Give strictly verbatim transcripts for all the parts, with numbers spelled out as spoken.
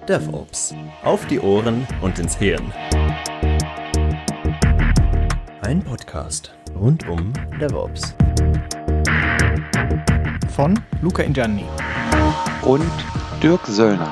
DevOps. Auf die Ohren und ins Hirn. Ein Podcast rund um DevOps. Von Luca Ingianni und Dirk Söllner.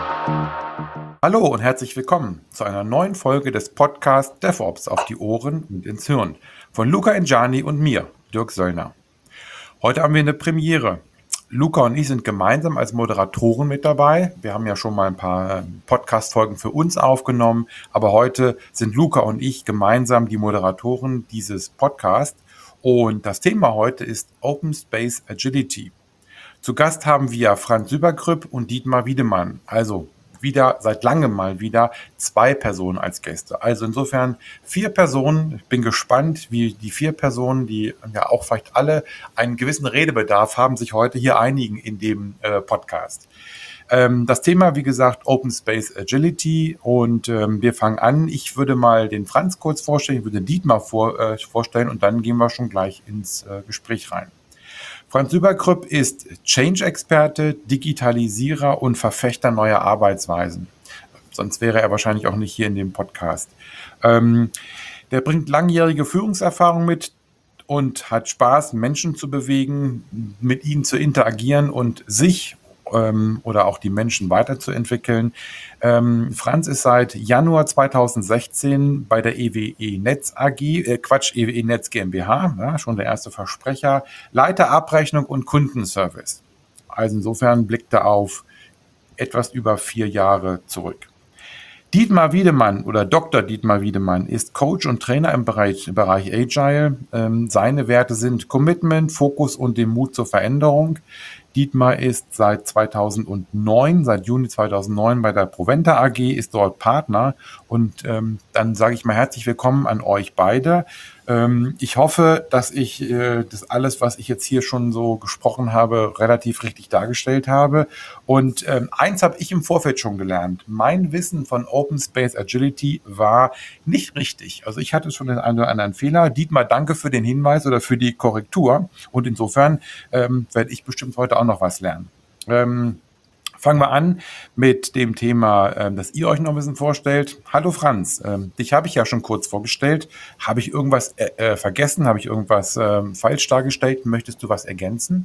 Hallo und herzlich willkommen zu einer neuen Folge des Podcasts DevOps auf die Ohren und ins Hirn von Luca Ingianni und mir, Dirk Söllner. Heute haben wir eine Premiere. Luca und ich sind gemeinsam als Moderatoren mit dabei. Wir haben ja schon mal ein paar Podcast-Folgen für uns aufgenommen, aber heute sind Luca und ich gemeinsam die Moderatoren dieses Podcasts und das Thema heute ist Open Space Agility. Zu Gast haben wir Franz Süberkrüpp und Dietmar Wiedemann, also wieder seit langem mal wieder zwei Personen als Gäste. Also insofern vier Personen. Ich bin gespannt, wie die vier Personen, die ja auch vielleicht alle einen gewissen Redebedarf haben, sich heute hier einigen in dem äh, Podcast. Ähm, das Thema, wie gesagt, Open Space Agility und ähm, wir fangen an. Ich würde mal den Franz kurz vorstellen, ich würde Dietmar vor, äh, vorstellen und dann gehen wir schon gleich ins äh, Gespräch rein. Franz Süberkrüpp ist Change-Experte, Digitalisierer und Verfechter neuer Arbeitsweisen. Sonst wäre er wahrscheinlich auch nicht hier in dem Podcast. Ähm, der bringt langjährige Führungserfahrung mit und hat Spaß, Menschen zu bewegen, mit ihnen zu interagieren und sich ähm, oder auch die Menschen weiterzuentwickeln. Ähm, Franz ist seit Januar zweitausendsechzehn bei der E W E Netz A G, äh, Quatsch, E W E Netz GmbH, ja, schon der erste Versprecher, Leiter Abrechnung und Kundenservice. Also insofern blickt er auf etwas über vier Jahre zurück. Dietmar Wiedemann oder Doktor Dietmar Wiedemann ist Coach und Trainer im Bereich, im Bereich Agile. Ähm, seine Werte sind Commitment, Fokus und den Mut zur Veränderung. Dietmar ist seit zweitausendneun, seit Juni zweitausendneun bei der Proventa A G, ist dort Partner und ähm, dann sage ich mal herzlich willkommen an euch beide. Ähm, ich hoffe, dass ich äh, das alles, was ich jetzt hier schon so gesprochen habe, relativ richtig dargestellt habe und ähm, eins habe ich im Vorfeld schon gelernt. Mein Wissen von Open Space Agility war nicht richtig. Also ich hatte schon den einen oder anderen Fehler. Dietmar, danke für den Hinweis oder für die Korrektur und insofern ähm, werde ich bestimmt heute auch noch was lernen. Ähm, fangen wir an mit dem Thema, ähm, das ihr euch noch ein bisschen vorstellt. Hallo Franz, ähm, dich habe ich ja schon kurz vorgestellt. Habe ich irgendwas äh, äh, vergessen? Habe ich irgendwas äh, falsch dargestellt? Möchtest du was ergänzen?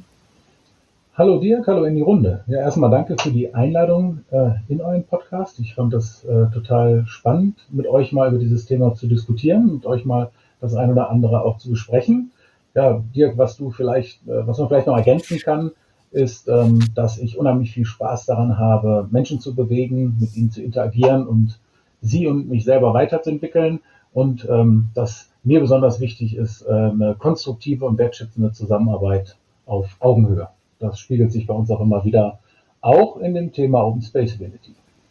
Hallo Dirk, hallo in die Runde. Ja, erstmal danke für die Einladung äh, in euren Podcast. Ich fand das äh, total spannend, mit euch mal über dieses Thema zu diskutieren, mit euch mal das ein oder andere auch zu besprechen. Ja, Dirk, was du vielleicht, äh, was man vielleicht noch ergänzen kann, ist, ähm, dass ich unheimlich viel Spaß daran habe, Menschen zu bewegen, mit ihnen zu interagieren und sie und mich selber weiterzuentwickeln und ähm, dass mir besonders wichtig ist, äh, eine konstruktive und wertschätzende Zusammenarbeit auf Augenhöhe. Das spiegelt sich bei uns auch immer wieder, auch in dem Thema Open Space Agility.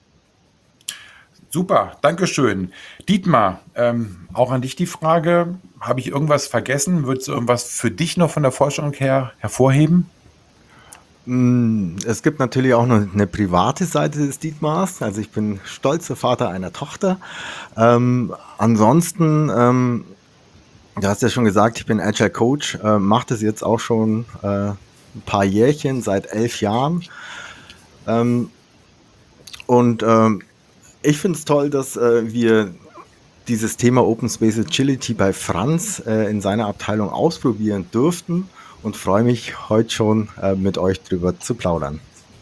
Super, Dankeschön. Dietmar, ähm, auch an dich die Frage, habe ich irgendwas vergessen? Würdest du irgendwas für dich noch von der Vorstellung her hervorheben? Es gibt natürlich auch noch eine private Seite des Dietmars. Also ich bin stolzer Vater einer Tochter. Ähm, ansonsten, ähm, du hast ja schon gesagt, ich bin Agile Coach, äh, mache das jetzt auch schon äh, ein paar Jährchen, seit elf Jahren. Ähm, und ähm, ich finde es toll, dass äh, wir dieses Thema Open Space Agility bei Franz äh, in seiner Abteilung ausprobieren durften und freue mich heute schon äh, mit euch drüber zu plaudern.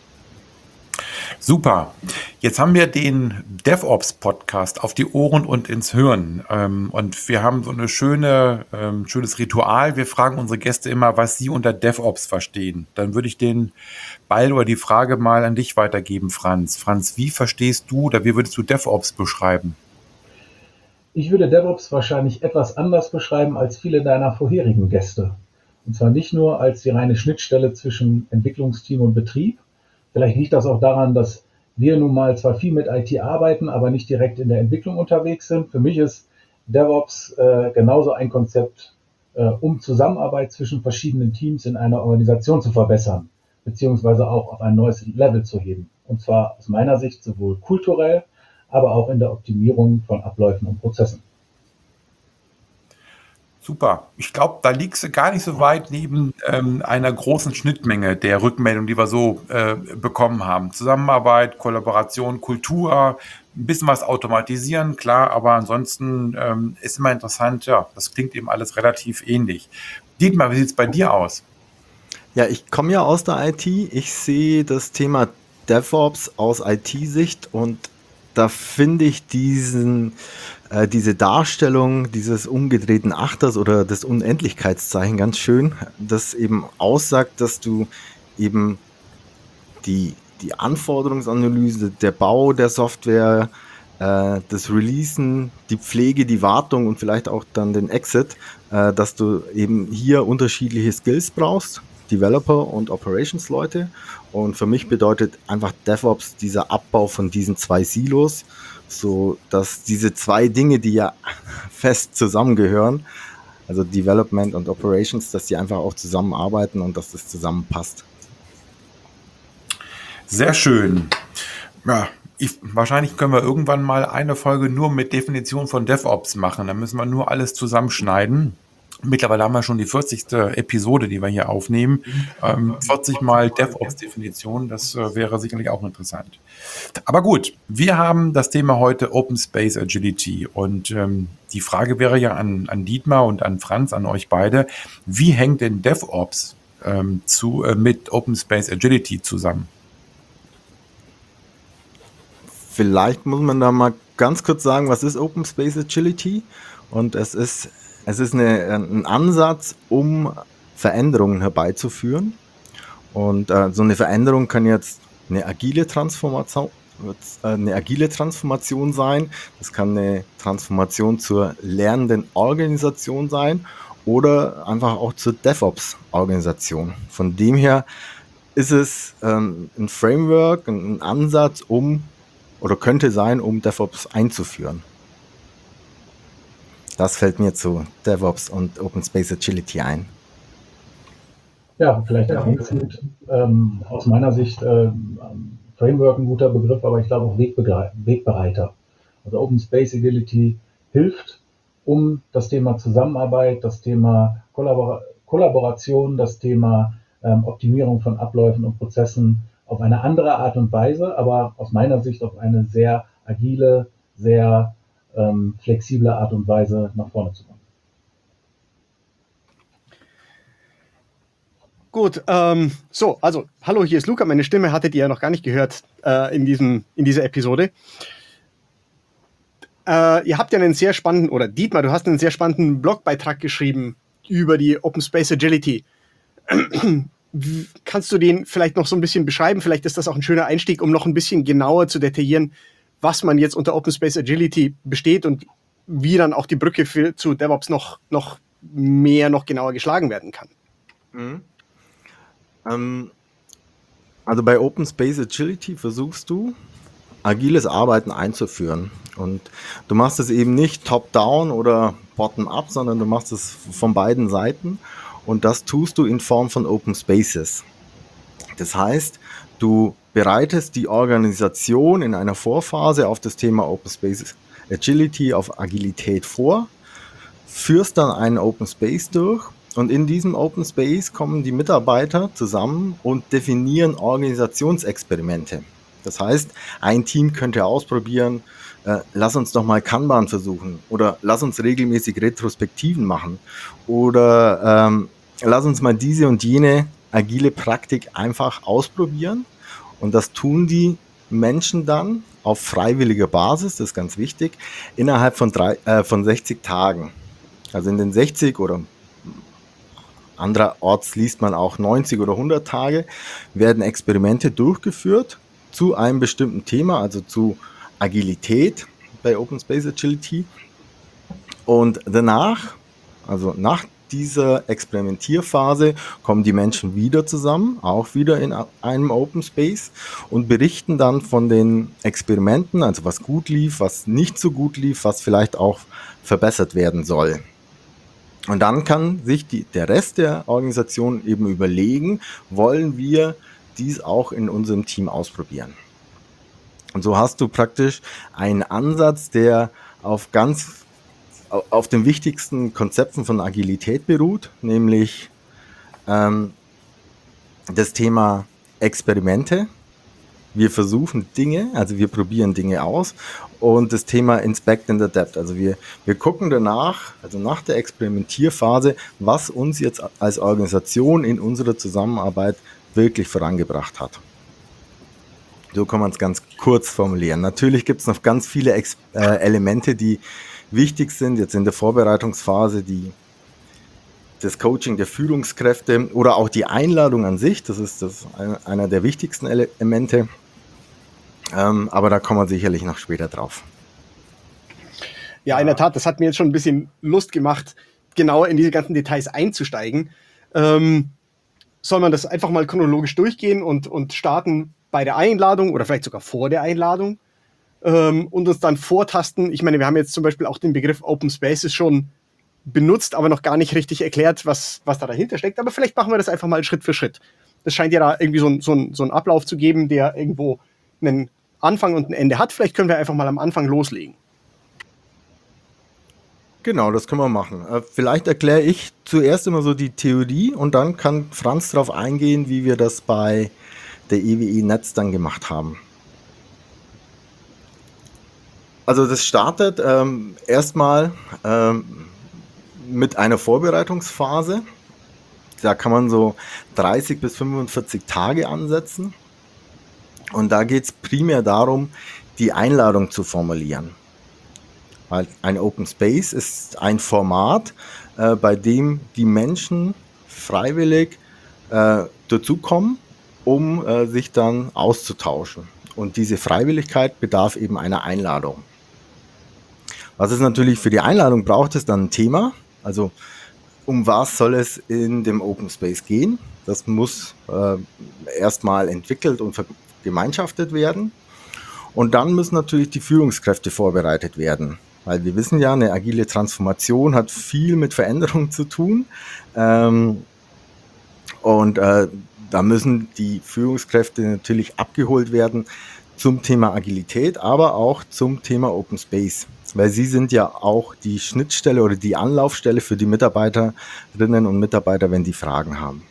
Super. Jetzt haben wir den DevOps-Podcast auf die Ohren und ins Hirn. Ähm, und wir haben so eine schöne, ähm, schönes Ritual. Wir fragen unsere Gäste immer, was sie unter DevOps verstehen. Dann würde ich den Ball oder die Frage mal an dich weitergeben, Franz. Franz, wie verstehst du oder wie würdest du DevOps beschreiben? Ich würde DevOps wahrscheinlich etwas anders beschreiben als viele deiner vorherigen Gäste. Und zwar nicht nur als die reine Schnittstelle zwischen Entwicklungsteam und Betrieb. Vielleicht liegt das auch daran, dass wir nun mal zwar viel mit I T arbeiten, aber nicht direkt in der Entwicklung unterwegs sind. Für mich ist DevOps äh, genauso ein Konzept, äh, um Zusammenarbeit zwischen verschiedenen Teams in einer Organisation zu verbessern, beziehungsweise auch auf ein neues Level zu heben. Und zwar aus meiner Sicht sowohl kulturell, aber auch in der Optimierung von Abläufen und Prozessen. Super. Ich glaube, da liegst du gar nicht so weit neben ähm, einer großen Schnittmenge der Rückmeldungen, die wir so äh, bekommen haben. Zusammenarbeit, Kollaboration, Kultur, ein bisschen was automatisieren, klar, aber ansonsten ähm, ist immer interessant, ja, das klingt eben alles relativ ähnlich. Dietmar, wie sieht es bei dir aus? Ja, ich komme ja aus der I T. Ich sehe das Thema DevOps aus I T-Sicht und da finde ich diesen, äh, diese Darstellung dieses umgedrehten Achters oder des Unendlichkeitszeichen ganz schön, das eben aussagt, dass du eben die, die Anforderungsanalyse, der Bau der Software, äh, das Releasen, die Pflege, die Wartung und vielleicht auch dann den Exit, äh, dass du eben hier unterschiedliche Skills brauchst, Developer und Operations-Leute. Und für mich bedeutet einfach DevOps dieser Abbau von diesen zwei Silos, so dass diese zwei Dinge, die ja fest zusammengehören, also Development und Operations, dass die einfach auch zusammenarbeiten und dass das zusammenpasst. Sehr schön. Ja, ich, wahrscheinlich können wir irgendwann mal eine Folge nur mit Definition von DevOps machen. Da müssen wir nur alles zusammenschneiden. Mittlerweile haben wir schon die vierzigste Episode, die wir hier aufnehmen. Ähm, vierzig Mal DevOps-Definition, das äh, wäre sicherlich auch interessant. Aber gut, wir haben das Thema heute Open Space Agility. Und ähm, die Frage wäre ja an, an Dietmar und an Franz, an euch beide, wie hängt denn DevOps ähm, zu, äh, mit Open Space Agility zusammen? Vielleicht muss man da mal ganz kurz sagen, was ist Open Space Agility? Und es ist, es ist eine, ein Ansatz, um Veränderungen herbeizuführen. Und äh, so eine Veränderung kann jetzt eine agile Transformation, äh, eine agile Transformation sein. Das kann eine Transformation zur lernenden Organisation sein oder einfach auch zur DevOps-Organisation. Von dem her ist es ähm, ein Framework, ein Ansatz, um oder könnte sein, um DevOps einzuführen. Das fällt mir zu DevOps und Open Space Agility ein. Ja, vielleicht ergänzend, ähm, aus meiner Sicht ähm, Framework ein guter Begriff, aber ich glaube auch Wegbegre- Wegbereiter. Also Open Space Agility hilft, um das Thema Zusammenarbeit, das Thema Kollabor- Kollaboration, das Thema ähm, Optimierung von Abläufen und Prozessen auf eine andere Art und Weise, aber aus meiner Sicht auf eine sehr agile, sehr ähm, flexible Art und Weise nach vorne zu kommen. Gut, ähm, so, also, hallo, hier ist Luca. Meine Stimme hattet ihr ja noch gar nicht gehört äh, in, diesem, in dieser Episode. Äh, ihr habt ja einen sehr spannenden, oder Dietmar, du hast einen sehr spannenden Blogbeitrag geschrieben über die Open Space Agility. Kannst du den vielleicht noch so ein bisschen beschreiben? Vielleicht ist das auch ein schöner Einstieg, um noch ein bisschen genauer zu detaillieren, was man jetzt unter Open Space Agility besteht und wie dann auch die Brücke für, zu DevOps noch, noch mehr, noch genauer geschlagen werden kann. Mhm. Ähm, also bei Open Space Agility versuchst du, agiles Arbeiten einzuführen. Und du machst es eben nicht top-down oder bottom-up, sondern du machst es von beiden Seiten. Und das tust du in Form von Open Spaces. Das heißt, du bereitest die Organisation in einer Vorphase auf das Thema Open Space Agility, auf Agilität vor, führst dann einen Open Space durch und in diesem Open Space kommen die Mitarbeiter zusammen und definieren Organisationsexperimente. Das heißt, ein Team könnte ausprobieren, äh, lass uns doch mal Kanban versuchen oder lass uns regelmäßig Retrospektiven machen oder ähm, lass uns mal diese und jene agile Praktik einfach ausprobieren. Und das tun die Menschen dann auf freiwilliger Basis, das ist ganz wichtig, innerhalb von, drei, äh, von sechzig Tagen. Also in den sechzig oder anderorts liest man auch neunzig oder hundert Tage, werden Experimente durchgeführt zu einem bestimmten Thema, also zu Agilität bei Open Space Agility. Und danach, also nach dieser Experimentierphase, kommen die Menschen wieder zusammen, auch wieder in einem Open Space und berichten dann von den Experimenten, also was gut lief, was nicht so gut lief, was vielleicht auch verbessert werden soll. Und dann kann sich die, der Rest der Organisation eben überlegen, wollen wir dies auch in unserem Team ausprobieren. Und so hast du praktisch einen Ansatz, der auf ganz auf den wichtigsten Konzepten von Agilität beruht, nämlich ähm, das Thema Experimente. Wir versuchen Dinge, also wir probieren Dinge aus, und das Thema Inspect and Adapt. Also wir, wir gucken danach, also nach der Experimentierphase, was uns jetzt als Organisation in unserer Zusammenarbeit wirklich vorangebracht hat. So kann man es ganz kurz formulieren. Natürlich gibt es noch ganz viele Ex- äh, Elemente, die wichtig sind, jetzt in der Vorbereitungsphase, die das Coaching der Führungskräfte oder auch die Einladung an sich, das ist das einer der wichtigsten Elemente, ähm, aber da kommen wir sicherlich noch später drauf. Ja, in der Tat, das hat mir jetzt schon ein bisschen Lust gemacht, genauer in diese ganzen Details einzusteigen. Ähm, soll man das einfach mal chronologisch durchgehen und, und starten bei der Einladung oder vielleicht sogar vor der Einladung ähm, und uns dann vortasten? Ich meine, wir haben jetzt zum Beispiel auch den Begriff Open Spaces schon benutzt, aber noch gar nicht richtig erklärt, was, was da dahinter steckt. Aber vielleicht machen wir das einfach mal Schritt für Schritt. Das scheint ja da irgendwie so, ein, so, ein, so einen Ablauf zu geben, der irgendwo einen Anfang und ein Ende hat. Vielleicht können wir einfach mal am Anfang loslegen. Genau, das können wir machen. Äh, vielleicht erkläre ich zuerst immer so die Theorie und dann kann Franz darauf eingehen, wie wir das bei der E W E-Netz dann gemacht haben. Also das startet ähm, erstmal ähm, mit einer Vorbereitungsphase. Da kann man so dreißig bis fünfundvierzig Tage ansetzen. Und da geht es primär darum, die Einladung zu formulieren. Weil ein Open Space ist ein Format, äh, bei dem die Menschen freiwillig äh, dazukommen, um äh, sich dann auszutauschen. Und diese Freiwilligkeit bedarf eben einer Einladung. Was es natürlich für die Einladung braucht, ist dann ein Thema. Also um was soll es in dem Open Space gehen? Das muss äh, erstmal entwickelt und vergemeinschaftet werden. Und dann müssen natürlich die Führungskräfte vorbereitet werden. Weil wir wissen ja, eine agile Transformation hat viel mit Veränderung zu tun. Ähm, und äh, da müssen die Führungskräfte natürlich abgeholt werden zum Thema Agilität, aber auch zum Thema Open Space. Weil sie sind ja auch die Schnittstelle oder die Anlaufstelle für die Mitarbeiterinnen und Mitarbeiter, wenn die Fragen haben.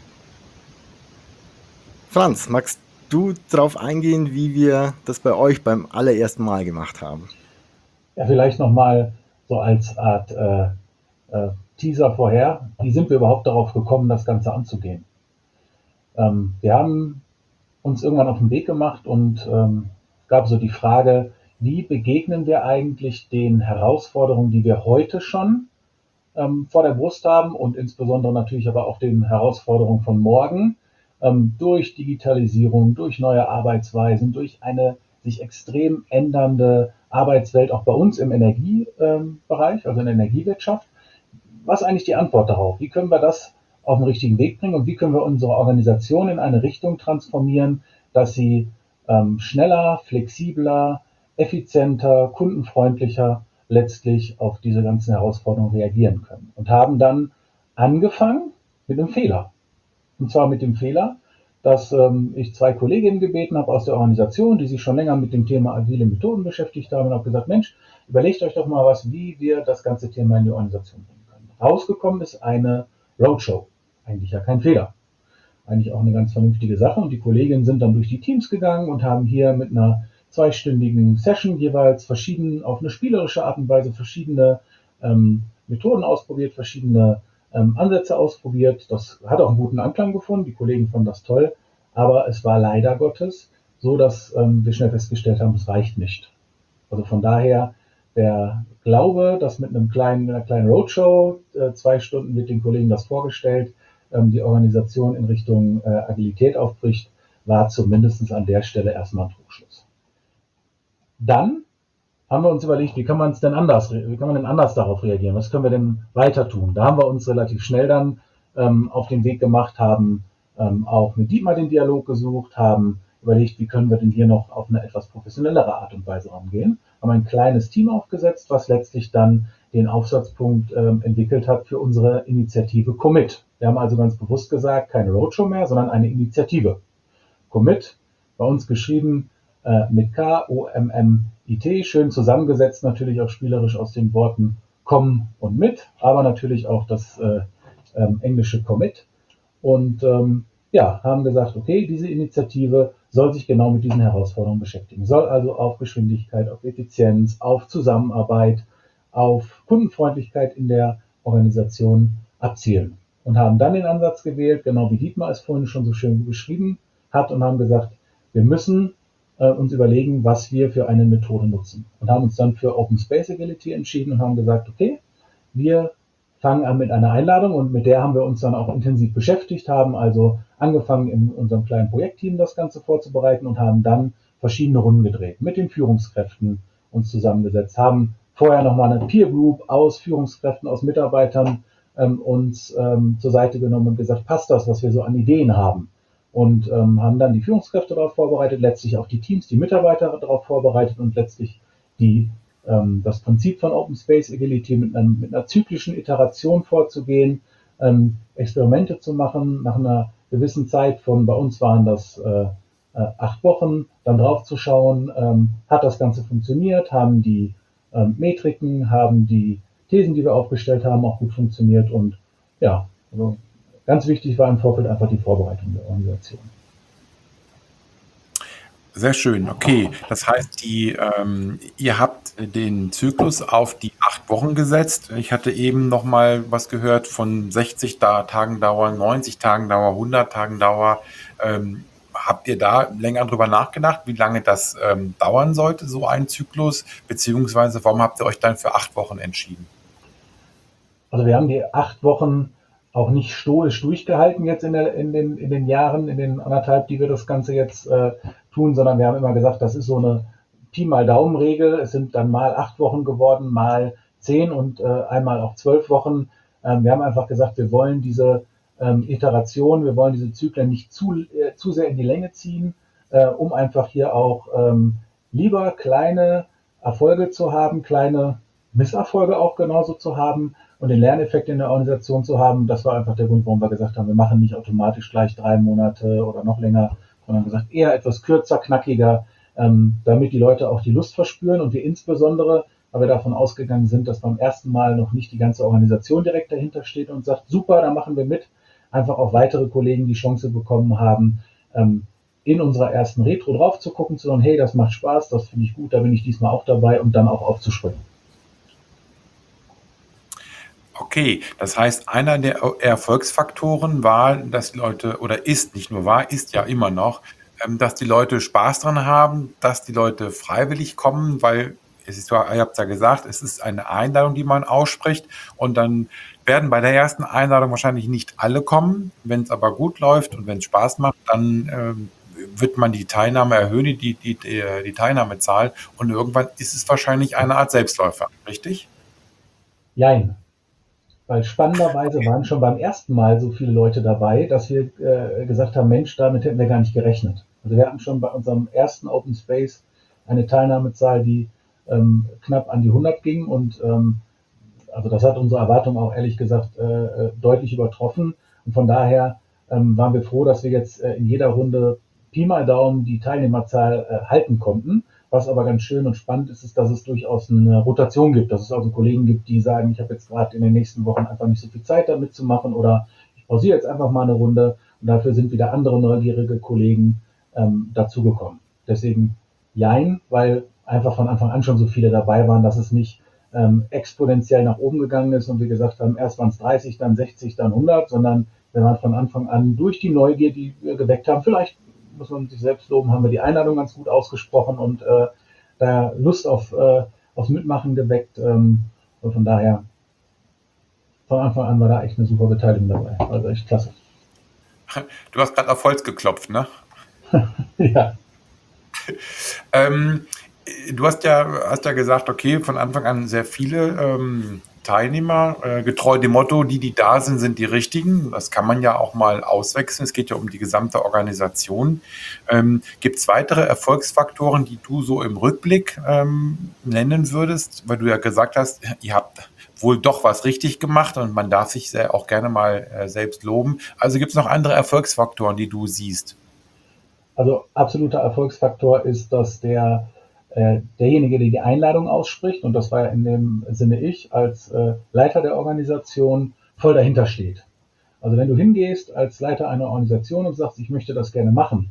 Franz, magst du darauf eingehen, wie wir das bei euch beim allerersten Mal gemacht haben? Ja, vielleicht nochmal so als Art äh, äh, Teaser vorher. Wie sind wir überhaupt darauf gekommen, das Ganze anzugehen? Ähm, wir haben uns irgendwann auf den Weg gemacht und ähm, es gab so die Frage, wie begegnen wir eigentlich den Herausforderungen, die wir heute schon ähm, vor der Brust haben und insbesondere natürlich aber auch den Herausforderungen von morgen ähm, durch Digitalisierung, durch neue Arbeitsweisen, durch eine sich extrem ändernde Arbeitswelt, auch bei uns im Energiebereich, also in der Energiewirtschaft. Was ist eigentlich die Antwort darauf? Wie können wir das auf den richtigen Weg bringen und wie können wir unsere Organisation in eine Richtung transformieren, dass sie ähm, schneller, flexibler, effizienter, kundenfreundlicher letztlich auf diese ganzen Herausforderungen reagieren können. Und haben dann angefangen mit einem Fehler. Und zwar mit dem Fehler, dass ähm, ich zwei Kolleginnen gebeten habe aus der Organisation, die sich schon länger mit dem Thema agile Methoden beschäftigt haben und habe gesagt, Mensch, überlegt euch doch mal was, wie wir das ganze Thema in die Organisation bringen können. Rausgekommen ist eine Roadshow. Eigentlich ja kein Fehler. Eigentlich auch eine ganz vernünftige Sache. Und die Kolleginnen sind dann durch die Teams gegangen und haben hier mit einer zweistündigen Session jeweils verschieden, auf eine spielerische Art und Weise verschiedene ähm, Methoden ausprobiert, verschiedene ähm, Ansätze ausprobiert. Das hat auch einen guten Anklang gefunden. Die Kollegen fanden das toll. Aber es war leider Gottes so, dass ähm, wir schnell festgestellt haben, es reicht nicht. Also von daher der Glaube, dass mit einem kleinen, einer kleinen Roadshow, äh, zwei Stunden wird den Kollegen das vorgestellt, ähm, die Organisation in Richtung äh, Agilität aufbricht, war zumindest an der Stelle erstmal ein Trugschluss. Dann haben wir uns überlegt, wie kann man es denn anders, wie kann man denn anders darauf reagieren? Was können wir denn weiter tun? Da haben wir uns relativ schnell dann ähm, auf den Weg gemacht, haben ähm, auch mit Dietmar den Dialog gesucht, haben überlegt, wie können wir denn hier noch auf eine etwas professionellere Art und Weise rangehen, haben ein kleines Team aufgesetzt, was letztlich dann den Aufsatzpunkt ähm, entwickelt hat für unsere Initiative Commit. Wir haben also ganz bewusst gesagt, keine Roadshow mehr, sondern eine Initiative. Commit, bei uns geschrieben äh, mit K O M M I T, schön zusammengesetzt natürlich auch spielerisch aus den Worten Komm und mit, aber natürlich auch das äh, ähm, englische Commit. Und ähm, ja, haben gesagt, okay, diese Initiative soll sich genau mit diesen Herausforderungen beschäftigen. Soll also auf Geschwindigkeit, auf Effizienz, auf Zusammenarbeit, auf Kundenfreundlichkeit in der Organisation abzielen. Und haben dann den Ansatz gewählt, genau wie Dietmar es vorhin schon so schön beschrieben hat, und haben gesagt, wir müssen äh, uns überlegen, was wir für eine Methode nutzen. Und haben uns dann für Open Space Agility entschieden und haben gesagt, okay, wir fangen an mit einer Einladung, und mit der haben wir uns dann auch intensiv beschäftigt, haben also angefangen in unserem kleinen Projektteam das Ganze vorzubereiten und haben dann verschiedene Runden gedreht, mit den Führungskräften uns zusammengesetzt, haben vorher nochmal eine Peer Group aus Führungskräften, aus Mitarbeitern ähm, uns ähm, zur Seite genommen und gesagt, passt das, was wir so an Ideen haben? Und ähm, haben dann die Führungskräfte darauf vorbereitet, letztlich auch die Teams, die Mitarbeiter darauf vorbereitet und letztlich die das Prinzip von Open Space Agility mit, einem, mit einer zyklischen Iteration vorzugehen, ähm, Experimente zu machen, nach einer gewissen Zeit von, bei uns waren das äh, äh, acht Wochen, dann drauf zu schauen, ähm, hat das Ganze funktioniert, haben die ähm, Metriken, haben die Thesen, die wir aufgestellt haben, auch gut funktioniert, und ja, also ganz wichtig war im Vorfeld einfach die Vorbereitung der Organisation. Sehr schön, okay. Das heißt, die, ähm, ihr habt den Zyklus auf die acht Wochen gesetzt. Ich hatte eben noch mal was gehört von sechzig Tagen Dauer, neunzig Tagen Dauer, hundert Tagen Dauer. Ähm, habt ihr da länger drüber nachgedacht, wie lange das ähm, dauern sollte, so ein Zyklus? Beziehungsweise, warum habt ihr euch dann für acht Wochen entschieden? Also wir haben die acht Wochen auch nicht stoisch durchgehalten jetzt in, der, in, den, in den Jahren, in den anderthalb, die wir das Ganze jetzt äh, tun, sondern wir haben immer gesagt, das ist so eine Pi mal Daumen-Regel. Es sind dann mal acht Wochen geworden, mal zehn und äh, einmal auch zwölf Wochen. Ähm, wir haben einfach gesagt, wir wollen diese ähm, Iteration, wir wollen diese Zyklen nicht zu, äh, zu sehr in die Länge ziehen, äh, um einfach hier auch ähm, lieber kleine Erfolge zu haben, kleine Misserfolge auch genauso zu haben und den Lerneffekt in der Organisation zu haben. Das war einfach der Grund, warum wir gesagt haben, wir machen nicht automatisch gleich drei Monate oder noch länger, sondern gesagt, eher etwas kürzer, knackiger, ähm, damit die Leute auch die Lust verspüren und wir insbesondere, weil wir davon ausgegangen sind, dass beim ersten Mal noch nicht die ganze Organisation direkt dahinter steht und sagt, super, da machen wir mit, einfach auch weitere Kollegen die Chance bekommen haben, ähm, in unserer ersten Retro drauf zu gucken, zu sagen, hey, das macht Spaß, das finde ich gut, da bin ich diesmal auch dabei, und dann auch aufzuspringen. Okay, das heißt, einer der Erfolgsfaktoren war, dass die Leute, oder ist, nicht nur war, ist ja immer noch, ähm, dass die Leute Spaß dran haben, dass die Leute freiwillig kommen, weil es ist, ihr habt ja gesagt, es ist eine Einladung, die man ausspricht, und dann werden bei der ersten Einladung wahrscheinlich nicht alle kommen. Wenn es aber gut läuft und wenn es Spaß macht, dann ähm, wird man die Teilnahme erhöhen, die, die, die, die Teilnahmezahl, und irgendwann ist es wahrscheinlich eine Art Selbstläufer, richtig? Jein. Weil spannenderweise waren schon beim ersten Mal so viele Leute dabei, dass wir äh, gesagt haben, Mensch, damit hätten wir gar nicht gerechnet. Also wir hatten schon bei unserem ersten Open Space eine Teilnahmezahl, die ähm, knapp an die hundert ging, und ähm, also das hat unsere Erwartung auch ehrlich gesagt äh, deutlich übertroffen, und von daher ähm, waren wir froh, dass wir jetzt äh, in jeder Runde Pi mal Daumen die Teilnehmerzahl äh, halten konnten. Was aber ganz schön und spannend ist, ist, dass es durchaus eine Rotation gibt, dass es also Kollegen gibt, die sagen, ich habe jetzt gerade in den nächsten Wochen einfach nicht so viel Zeit, da mitzumachen, oder ich pausiere jetzt einfach mal eine Runde, und dafür sind wieder andere neugierige Kollegen ähm, dazugekommen. Deswegen jein, weil einfach von Anfang an schon so viele dabei waren, dass es nicht ähm, exponentiell nach oben gegangen ist und wir gesagt haben, erst waren es dreißig, dann sechzig, dann hundert, sondern wir waren von Anfang an durch die Neugier, die wir geweckt haben, vielleicht muss man sich selbst loben, haben wir die Einladung ganz gut ausgesprochen und äh, da Lust auf, äh, aufs Mitmachen geweckt. Ähm, und von daher, von Anfang an war da echt eine super Beteiligung dabei. Also echt klasse. Du hast gerade auf Holz geklopft, ne? Ja. ähm, du hast ja, hast ja gesagt, okay, von Anfang an sehr viele ähm, Teilnehmer, äh, getreu dem Motto, die, die da sind, sind die Richtigen. Das kann man ja auch mal auswechseln. Es geht ja um die gesamte Organisation. Ähm, Gibt es weitere Erfolgsfaktoren, die du so im Rückblick ähm, nennen würdest? Weil du ja gesagt hast, ihr habt wohl doch was richtig gemacht und man darf sich sehr auch gerne mal äh, selbst loben. Also gibt es noch andere Erfolgsfaktoren, die du siehst? Also absoluter Erfolgsfaktor ist, dass der äh, derjenige, der die Einladung ausspricht, und das war ja in dem Sinne ich, als äh, Leiter der Organisation, voll dahinter steht. Also wenn du hingehst als Leiter einer Organisation und sagst, ich möchte das gerne machen,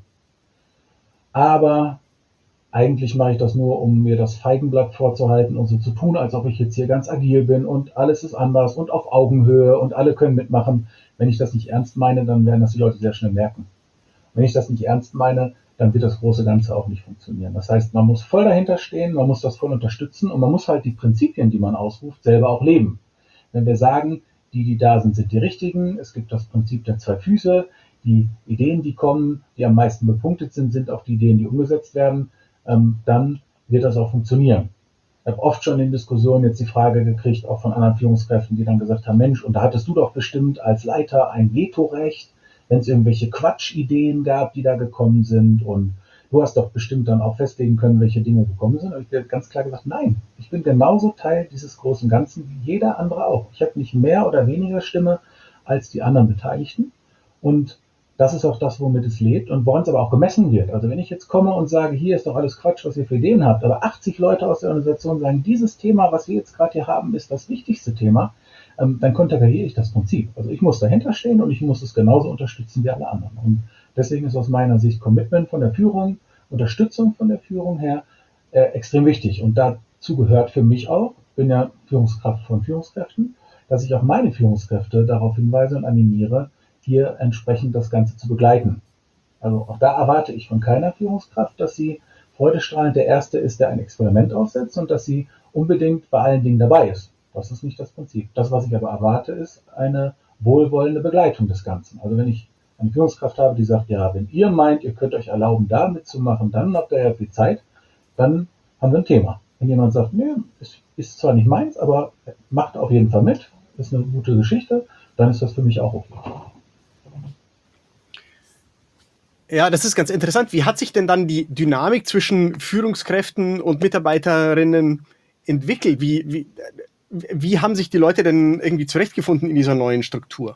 aber eigentlich mache ich das nur, um mir das Feigenblatt vorzuhalten und so zu tun, als ob ich jetzt hier ganz agil bin und alles ist anders und auf Augenhöhe und alle können mitmachen. Wenn ich das nicht ernst meine, dann werden das die Leute sehr schnell merken. Wenn ich das nicht ernst meine, dann wird das große Ganze auch nicht funktionieren. Das heißt, man muss voll dahinter stehen, man muss das voll unterstützen und man muss halt die Prinzipien, die man ausruft, selber auch leben. Wenn wir sagen, die, die da sind, sind die richtigen, es gibt das Prinzip der zwei Füße, die Ideen, die kommen, die am meisten bepunktet sind, sind auch die Ideen, die umgesetzt werden, ähm, dann wird das auch funktionieren. Ich habe oft schon in Diskussionen jetzt die Frage gekriegt, auch von anderen Führungskräften, die dann gesagt haben, Mensch, und da hattest du doch bestimmt als Leiter ein Vetorecht, wenn es irgendwelche Quatschideen gab, die da gekommen sind, und du hast doch bestimmt dann auch festlegen können, welche Dinge gekommen sind. Und ich habe ganz klar gesagt, nein, ich bin genauso Teil dieses großen Ganzen wie jeder andere auch. Ich habe nicht mehr oder weniger Stimme als die anderen Beteiligten, und das ist auch das, womit es lebt und woran es aber auch gemessen wird. Also wenn ich jetzt komme und sage, hier ist doch alles Quatsch, was ihr für Ideen habt, aber achtzig Leute aus der Organisation sagen, dieses Thema, was wir jetzt gerade hier haben, ist das wichtigste Thema, ähm, dann konterkariere ich das Prinzip. Also ich muss dahinter stehen und ich muss es genauso unterstützen wie alle anderen. Und deswegen ist aus meiner Sicht Commitment von der Führung, Unterstützung von der Führung her äh, extrem wichtig. Und dazu gehört für mich auch, ich bin ja Führungskraft von Führungskräften, dass ich auch meine Führungskräfte darauf hinweise und animiere, hier entsprechend das Ganze zu begleiten. Also auch da erwarte ich von keiner Führungskraft, dass sie freudestrahlend der Erste ist, der ein Experiment aufsetzt, und dass sie unbedingt bei allen Dingen dabei ist. Das ist nicht das Prinzip. Das, was ich aber erwarte, ist eine wohlwollende Begleitung des Ganzen. Also wenn ich eine Führungskraft habe, die sagt, ja, wenn ihr meint, ihr könnt euch erlauben, da mitzumachen, dann habt ihr ja viel Zeit, dann haben wir ein Thema. Wenn jemand sagt, nee, ist, ist zwar nicht meins, aber macht auf jeden Fall mit, ist eine gute Geschichte, dann ist das für mich auch okay. Ja, das ist ganz interessant. Wie hat sich denn dann die Dynamik zwischen Führungskräften und Mitarbeiterinnen entwickelt? Wie, wie, wie haben sich die Leute denn irgendwie zurechtgefunden in dieser neuen Struktur?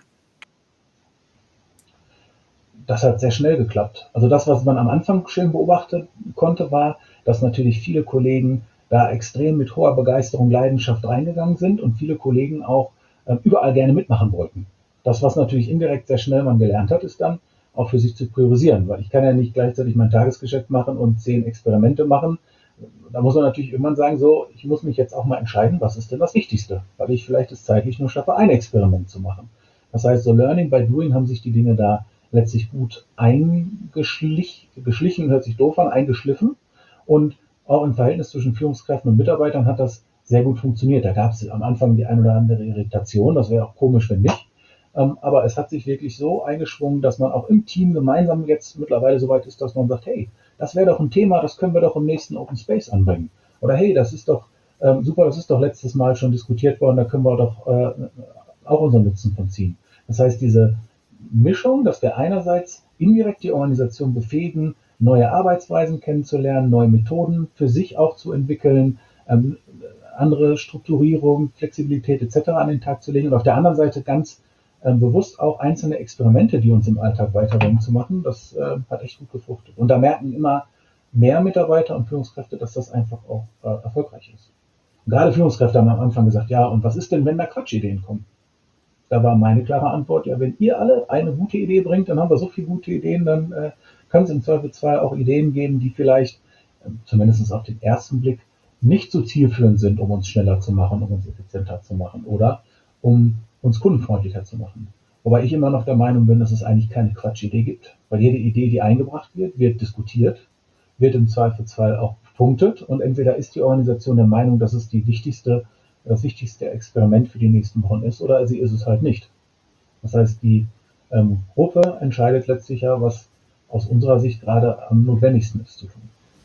Das hat sehr schnell geklappt. Also das, was man am Anfang schön beobachten konnte, war, dass natürlich viele Kollegen da extrem mit hoher Begeisterung, Leidenschaft reingegangen sind und viele Kollegen auch äh, überall gerne mitmachen wollten. Das, was natürlich indirekt sehr schnell man gelernt hat, ist dann auch für sich zu priorisieren, weil ich kann ja nicht gleichzeitig mein Tagesgeschäft machen und zehn Experimente machen. Da muss man natürlich irgendwann sagen, so, ich muss mich jetzt auch mal entscheiden, was ist denn das Wichtigste, weil ich vielleicht es zeitlich nur schaffe, ein Experiment zu machen. Das heißt, so Learning by Doing haben sich die Dinge da letztlich gut eingeschlichen, geschlichen, hört sich doof an, eingeschliffen, und auch im Verhältnis zwischen Führungskräften und Mitarbeitern hat das sehr gut funktioniert. Da gab es am Anfang die ein oder andere Irritation, das wäre auch komisch, wenn nicht. Aber es hat sich wirklich so eingeschwungen, dass man auch im Team gemeinsam jetzt mittlerweile so weit ist, dass man sagt, hey, das wäre doch ein Thema, das können wir doch im nächsten Open Space anbringen. Oder hey, das ist doch ähm, super, das ist doch letztes Mal schon diskutiert worden, da können wir doch äh, auch unseren Nutzen von ziehen. Das heißt, diese Mischung, dass wir einerseits indirekt die Organisation befähigen, neue Arbeitsweisen kennenzulernen, neue Methoden für sich auch zu entwickeln, ähm, andere Strukturierung, Flexibilität et cetera an den Tag zu legen, und auf der anderen Seite ganz bewusst auch einzelne Experimente, die uns im Alltag weiterbringen, zu machen, das äh, hat echt gut gefruchtet. Und da merken immer mehr Mitarbeiter und Führungskräfte, dass das einfach auch äh, erfolgreich ist. Und gerade Führungskräfte haben am Anfang gesagt, ja, und was ist denn, wenn da Quatschideen kommen? Da war meine klare Antwort, ja, wenn ihr alle eine gute Idee bringt, dann haben wir so viele gute Ideen, dann äh, kann es im Zweifelsfall auch Ideen geben, die vielleicht, äh, zumindest auf den ersten Blick, nicht so zielführend sind, um uns schneller zu machen, um uns effizienter zu machen oder um uns kundenfreundlicher zu machen. Wobei ich immer noch der Meinung bin, dass es eigentlich keine Quatschidee gibt. Weil jede Idee, die eingebracht wird, wird diskutiert, wird im Zweifelsfall auch punktet, und entweder ist die Organisation der Meinung, dass es die wichtigste, das wichtigste Experiment für die nächsten Wochen ist, oder sie ist es halt nicht. Das heißt, die ähm, Gruppe entscheidet letztlich ja, was aus unserer Sicht gerade am notwendigsten ist zu tun.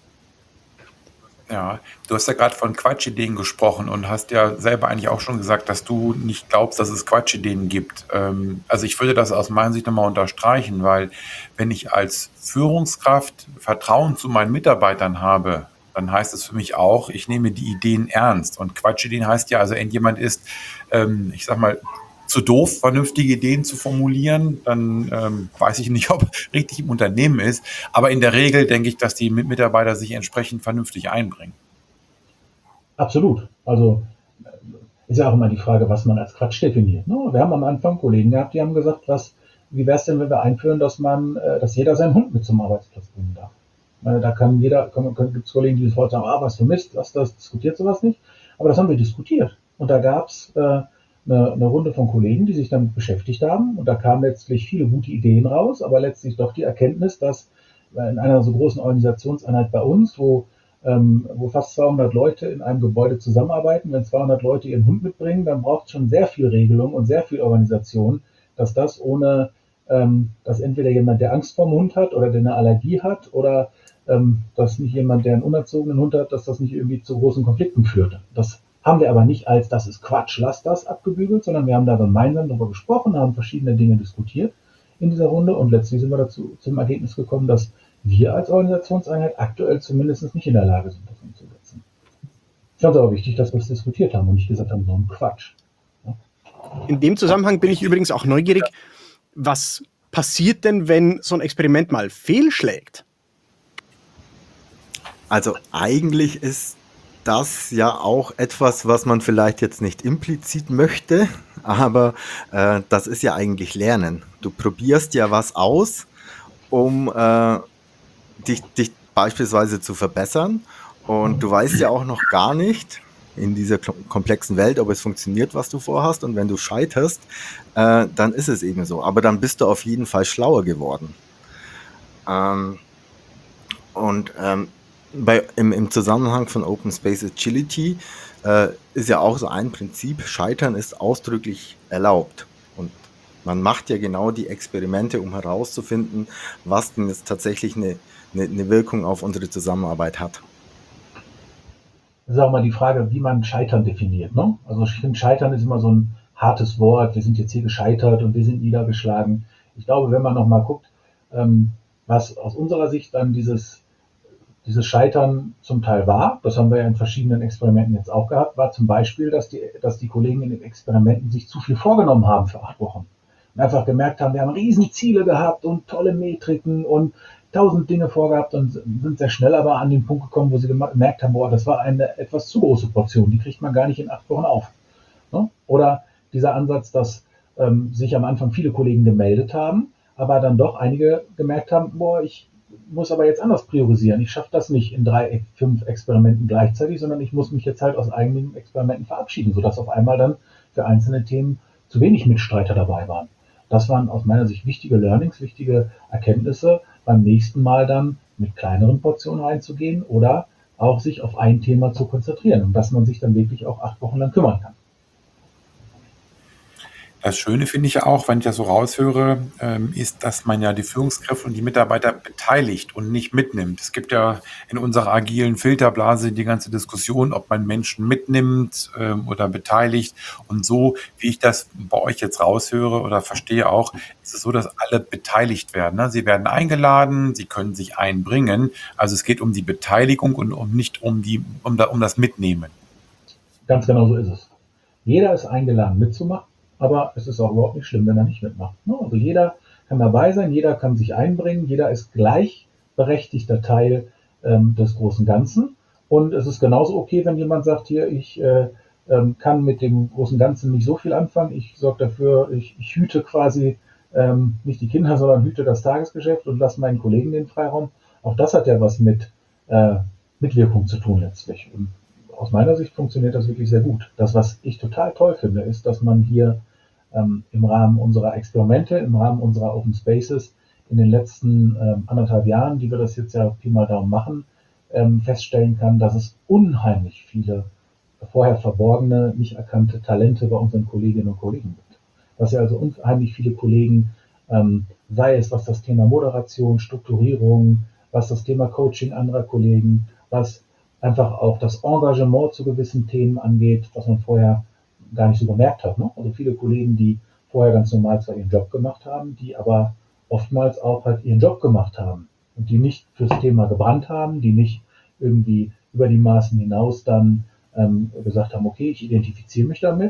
Ja, du hast ja gerade von Quatschideen gesprochen und hast ja selber eigentlich auch schon gesagt, dass du nicht glaubst, dass es Quatschideen gibt. Ähm, also ich würde das aus meiner Sicht nochmal unterstreichen, weil wenn ich als Führungskraft Vertrauen zu meinen Mitarbeitern habe, dann heißt es für mich auch, ich nehme die Ideen ernst. Und Quatschideen heißt ja, also irgendjemand ist, ähm, ich sag mal, zu doof, vernünftige Ideen zu formulieren, dann ähm, weiß ich nicht, ob richtig im Unternehmen ist. Aber in der Regel denke ich, dass die Mitarbeiter sich entsprechend vernünftig einbringen. Absolut. Also ist ja auch immer die Frage, was man als Quatsch definiert. Ne? Wir haben am Anfang Kollegen gehabt, die haben gesagt, was, wie wäre es denn, wenn wir einführen, dass man, äh, dass jeder seinen Hund mit zum Arbeitsplatz bringen darf. Äh, da kann jeder, gibt es Kollegen, die sofort sagen, ah, was für Mist, was das diskutiert sowas nicht. Aber das haben wir diskutiert. Und da gab es äh, eine, eine Runde von Kollegen, die sich damit beschäftigt haben. Und da kamen letztlich viele gute Ideen raus, aber letztlich doch die Erkenntnis, dass in einer so großen Organisationseinheit bei uns, wo Ähm, wo fast zweihundert Leute in einem Gebäude zusammenarbeiten. Wenn zweihundert Leute ihren Hund mitbringen, dann braucht es schon sehr viel Regelung und sehr viel Organisation, dass das ohne, ähm, dass entweder jemand, der Angst vor dem Hund hat oder der eine Allergie hat oder ähm, dass nicht jemand, der einen unerzogenen Hund hat, dass das nicht irgendwie zu großen Konflikten führt. Das haben wir aber nicht als, das ist Quatsch, lass das abgebügelt, sondern wir haben da gemeinsam darüber gesprochen, haben verschiedene Dinge diskutiert in dieser Runde und letztlich sind wir dazu zum Ergebnis gekommen, dass wir als Organisationseinheit aktuell zumindest nicht in der Lage sind, das umzusetzen. Ich fand es aber wichtig, dass wir es diskutiert haben und nicht gesagt haben, so ein Quatsch. Ja. In dem Zusammenhang bin ich übrigens auch neugierig, was passiert denn, wenn so ein Experiment mal fehlschlägt? Also eigentlich ist das ja auch etwas, was man vielleicht jetzt nicht implizit möchte, aber äh, das ist ja eigentlich Lernen. Du probierst ja was aus, um äh, Dich, dich beispielsweise zu verbessern und du weißt ja auch noch gar nicht in dieser komplexen Welt, ob es funktioniert, was du vorhast, und wenn du scheiterst, äh, dann ist es eben so, aber dann bist du auf jeden Fall schlauer geworden. Ähm, und ähm, bei, im, im Zusammenhang von Open Space Agility äh, ist ja auch so ein Prinzip, Scheitern ist ausdrücklich erlaubt. Und man macht ja genau die Experimente, um herauszufinden, was denn jetzt tatsächlich eine eine Wirkung auf unsere Zusammenarbeit hat. Das ist auch mal die Frage, wie man Scheitern definiert. Ne? Also ich finde, Scheitern ist immer so ein hartes Wort. Wir sind jetzt hier gescheitert und wir sind niedergeschlagen. Ich glaube, wenn man nochmal guckt, ähm, was aus unserer Sicht dann dieses, dieses Scheitern zum Teil war, das haben wir ja in verschiedenen Experimenten jetzt auch gehabt, war zum Beispiel, dass die, dass die Kollegen in den Experimenten sich zu viel vorgenommen haben für acht Wochen. Und einfach gemerkt haben, wir haben riesen Ziele gehabt und tolle Metriken und tausend Dinge vorgehabt und sind sehr schnell aber an den Punkt gekommen, wo sie gemerkt haben, boah, das war eine etwas zu große Portion, die kriegt man gar nicht in acht Wochen auf. Ne? Oder dieser Ansatz, dass ähm, sich am Anfang viele Kollegen gemeldet haben, aber dann doch einige gemerkt haben, boah, ich muss aber jetzt anders priorisieren. Ich schaffe das nicht in drei, fünf Experimenten gleichzeitig, sondern ich muss mich jetzt halt aus eigenen Experimenten verabschieden, sodass auf einmal dann für einzelne Themen zu wenig Mitstreiter dabei waren. Das waren aus meiner Sicht wichtige Learnings, wichtige Erkenntnisse, beim nächsten Mal dann mit kleineren Portionen reinzugehen oder auch sich auf ein Thema zu konzentrieren und dass man sich dann wirklich auch acht Wochen lang kümmern kann. Das Schöne finde ich ja auch, wenn ich das so raushöre, ähm, ist, dass man ja die Führungskräfte und die Mitarbeiter beteiligt und nicht mitnimmt. Es gibt ja in unserer agilen Filterblase die ganze Diskussion, ob man Menschen mitnimmt ähm, oder beteiligt. Und so, wie ich das bei euch jetzt raushöre oder verstehe auch, ist es so, dass alle beteiligt werden. Ne? Sie werden eingeladen, sie können sich einbringen. Also es geht um die Beteiligung und um nicht um, die, um, da, um das Mitnehmen. Ganz genau so ist es. Jeder ist eingeladen mitzumachen. Aber es ist auch überhaupt nicht schlimm, wenn er nicht mitmacht. Also jeder kann dabei sein, jeder kann sich einbringen, jeder ist gleichberechtigter Teil ähm, des großen Ganzen. Und es ist genauso okay, wenn jemand sagt, hier, ich äh, ähm, kann mit dem großen Ganzen nicht so viel anfangen. Ich sorge dafür, ich, ich hüte quasi ähm, nicht die Kinder, sondern hüte das Tagesgeschäft und lasse meinen Kollegen den Freiraum. Auch das hat ja was mit äh, Mitwirkung zu tun letztlich. Und aus meiner Sicht funktioniert das wirklich sehr gut. Das, was ich total toll finde, ist, dass man hier ähm, im Rahmen unserer Experimente, im Rahmen unserer Open Spaces in den letzten ähm, anderthalb Jahren, die wir das jetzt ja Pi mal Daumen machen, ähm, feststellen kann, dass es unheimlich viele vorher verborgene, nicht erkannte Talente bei unseren Kolleginnen und Kollegen gibt. Dass ja also unheimlich viele Kollegen, ähm, sei es was das Thema Moderation, Strukturierung, was das Thema Coaching anderer Kollegen, was einfach auch das Engagement zu gewissen Themen angeht, was man vorher gar nicht so gemerkt hat. Ne? Also viele Kollegen, die vorher ganz normal zwar ihren Job gemacht haben, die aber oftmals auch halt ihren Job gemacht haben und die nicht fürs Thema gebrannt haben, die nicht irgendwie über die Maßen hinaus dann ähm, gesagt haben, okay, ich identifiziere mich damit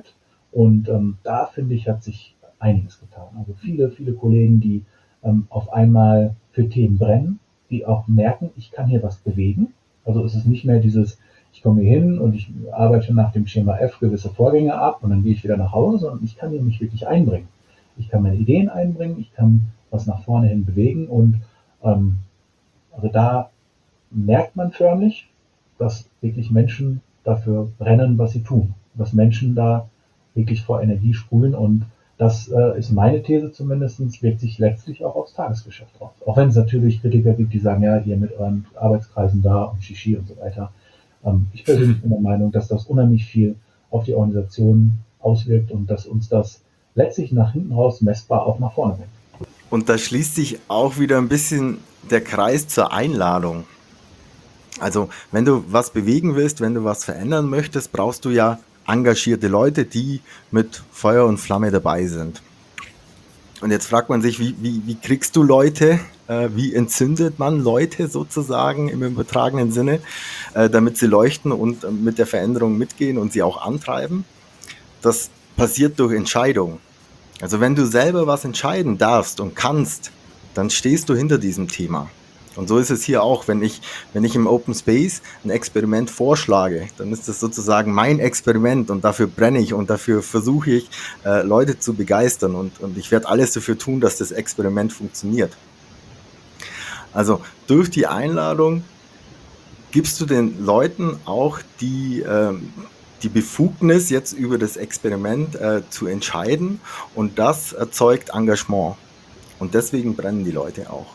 Und ähm, da, finde ich, hat sich einiges getan. Also viele, viele Kollegen, die ähm, auf einmal für Themen brennen, die auch merken, ich kann hier was bewegen. Also es ist nicht mehr dieses, ich komme hier hin und ich arbeite nach dem Schema F gewisse Vorgänge ab und dann gehe ich wieder nach Hause, sondern ich kann hier mich wirklich einbringen. Ich kann meine Ideen einbringen, ich kann was nach vorne hin bewegen und ähm, also da merkt man förmlich, dass wirklich Menschen dafür brennen, was sie tun. Dass Menschen da wirklich vor Energie sprühen und das äh, ist meine These zumindest, wirkt sich letztlich auch aufs Tagesgeschäft aus. Auch wenn es natürlich Kritiker gibt, die sagen, ja, ihr mit euren Arbeitskreisen da und Shishi und so weiter. Ähm, ich persönlich bin der Meinung, dass das unheimlich viel auf die Organisation auswirkt und dass uns das letztlich nach hinten raus messbar auch nach vorne bringt. Und da schließt sich auch wieder ein bisschen der Kreis zur Einladung. Also wenn du was bewegen willst, wenn du was verändern möchtest, brauchst du ja engagierte Leute, die mit Feuer und Flamme dabei sind. Und jetzt fragt man sich, wie, wie, wie kriegst du Leute, äh, wie entzündet man Leute sozusagen im übertragenen Sinne, äh, damit sie leuchten und äh, mit der Veränderung mitgehen und sie auch antreiben. Das passiert durch Entscheidung. Also wenn du selber was entscheiden darfst und kannst, dann stehst du hinter diesem Thema. Und so ist es hier auch, wenn ich, wenn ich im Open Space ein Experiment vorschlage, dann ist das sozusagen mein Experiment und dafür brenne ich und dafür versuche ich, äh, Leute zu begeistern und, und ich werde alles dafür tun, dass das Experiment funktioniert. Also durch die Einladung gibst du den Leuten auch die, äh, die Befugnis, jetzt über das Experiment äh, zu entscheiden und das erzeugt Engagement. Und deswegen brennen die Leute auch.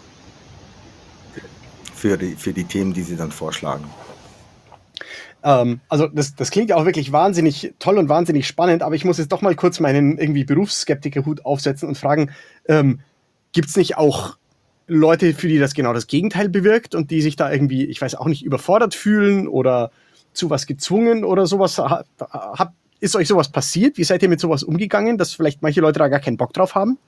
Für die, für die Themen, die sie dann vorschlagen. Ähm, also das, das klingt ja auch wirklich wahnsinnig toll und wahnsinnig spannend, aber ich muss jetzt doch mal kurz meinen irgendwie Berufsskeptiker-Hut aufsetzen und fragen, ähm, gibt es nicht auch Leute, für die das genau das Gegenteil bewirkt und die sich da irgendwie, ich weiß auch nicht, überfordert fühlen oder zu was gezwungen oder sowas? Hat, hat, ist euch sowas passiert? Wie seid ihr mit sowas umgegangen, dass vielleicht manche Leute da gar keinen Bock drauf haben?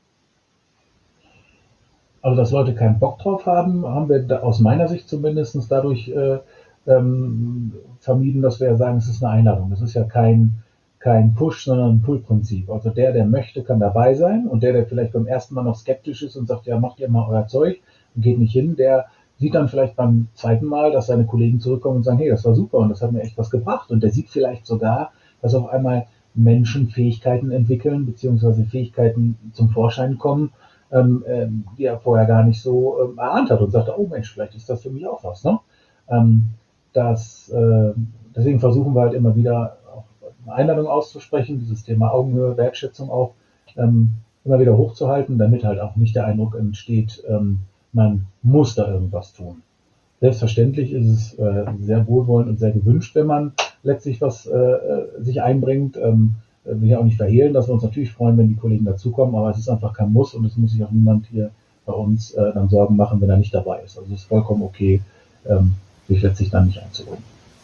Also, dass Leute keinen Bock drauf haben, haben wir da, aus meiner Sicht zumindest dadurch äh, ähm, vermieden, dass wir sagen, es ist eine Einladung. Das ist ja kein, kein Push, sondern ein Pull-Prinzip. Also der, der möchte, kann dabei sein und der, der vielleicht beim ersten Mal noch skeptisch ist und sagt, ja, macht ihr mal euer Zeug und geht nicht hin, der sieht dann vielleicht beim zweiten Mal, dass seine Kollegen zurückkommen und sagen, hey, das war super und das hat mir echt was gebracht. Und der sieht vielleicht sogar, dass auf einmal Menschen Fähigkeiten entwickeln, beziehungsweise Fähigkeiten zum Vorschein kommen, Ähm, ähm, die er vorher gar nicht so ähm, erahnt hat und sagte, oh Mensch, vielleicht ist das für mich auch was. Ne? Ähm, das, äh, deswegen versuchen wir halt immer wieder auch eine Einladung auszusprechen, dieses Thema Augenhöhe, Wertschätzung auch ähm, immer wieder hochzuhalten, damit halt auch nicht der Eindruck entsteht, ähm, man muss da irgendwas tun. Selbstverständlich ist es äh, sehr wohlwollend und sehr gewünscht, wenn man letztlich was äh, sich einbringt. Ähm, will ja auch nicht verhehlen, dass wir uns natürlich freuen, wenn die Kollegen dazukommen, aber es ist einfach kein Muss und es muss sich auch niemand hier bei uns äh, dann Sorgen machen, wenn er nicht dabei ist. Also es ist vollkommen okay, ähm, sich letztlich dann nicht einzubringen.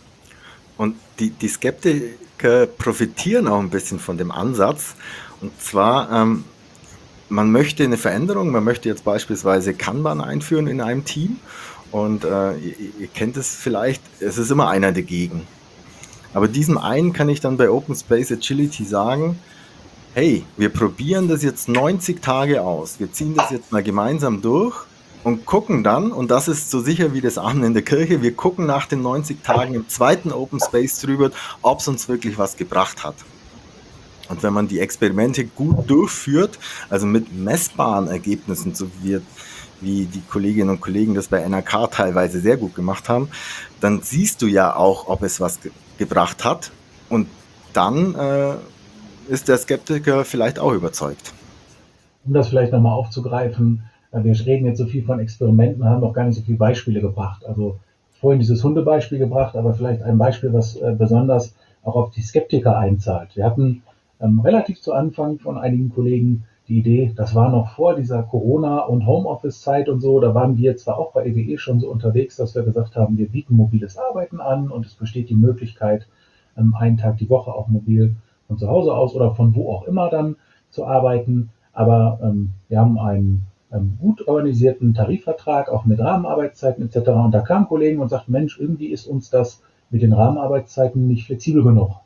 Und die, die Skeptiker profitieren auch ein bisschen von dem Ansatz. Und zwar, ähm, man möchte eine Veränderung, man möchte jetzt beispielsweise Kanban einführen in einem Team und äh, ihr, ihr kennt es vielleicht, es ist immer einer dagegen. Aber diesem einen kann ich dann bei Open Space Agility sagen, hey, wir probieren das jetzt neunzig Tage aus, wir ziehen das jetzt mal gemeinsam durch und gucken dann, und das ist so sicher wie das Amen in der Kirche, wir gucken nach den neunzig Tagen im zweiten Open Space drüber, ob es uns wirklich was gebracht hat. Und wenn man die Experimente gut durchführt, also mit messbaren Ergebnissen, so wie, wie die Kolleginnen und Kollegen das bei N R K teilweise sehr gut gemacht haben, dann siehst du ja auch, ob es was ge- gebracht hat. Und dann äh, ist der Skeptiker vielleicht auch überzeugt. Um das vielleicht nochmal aufzugreifen, wir reden jetzt so viel von Experimenten, haben noch gar nicht so viele Beispiele gebracht. Also vorhin dieses Hundebeispiel gebracht, aber vielleicht ein Beispiel, was äh, besonders auch auf die Skeptiker einzahlt. Wir hatten ähm, relativ zu Anfang von einigen Kollegen die Idee, das war noch vor dieser Corona- und Homeoffice-Zeit und so, da waren wir zwar auch bei E W E schon so unterwegs, dass wir gesagt haben, wir bieten mobiles Arbeiten an und es besteht die Möglichkeit, ähm, einen Tag die Woche auch mobil von zu Hause aus oder von wo auch immer dann zu arbeiten. Aber ähm, wir haben einen ähm, gut organisierten Tarifvertrag, auch mit Rahmenarbeitszeiten et cetera. Und da kamen Kollegen und sagten, Mensch, irgendwie ist uns das mit den Rahmenarbeitszeiten nicht flexibel genug.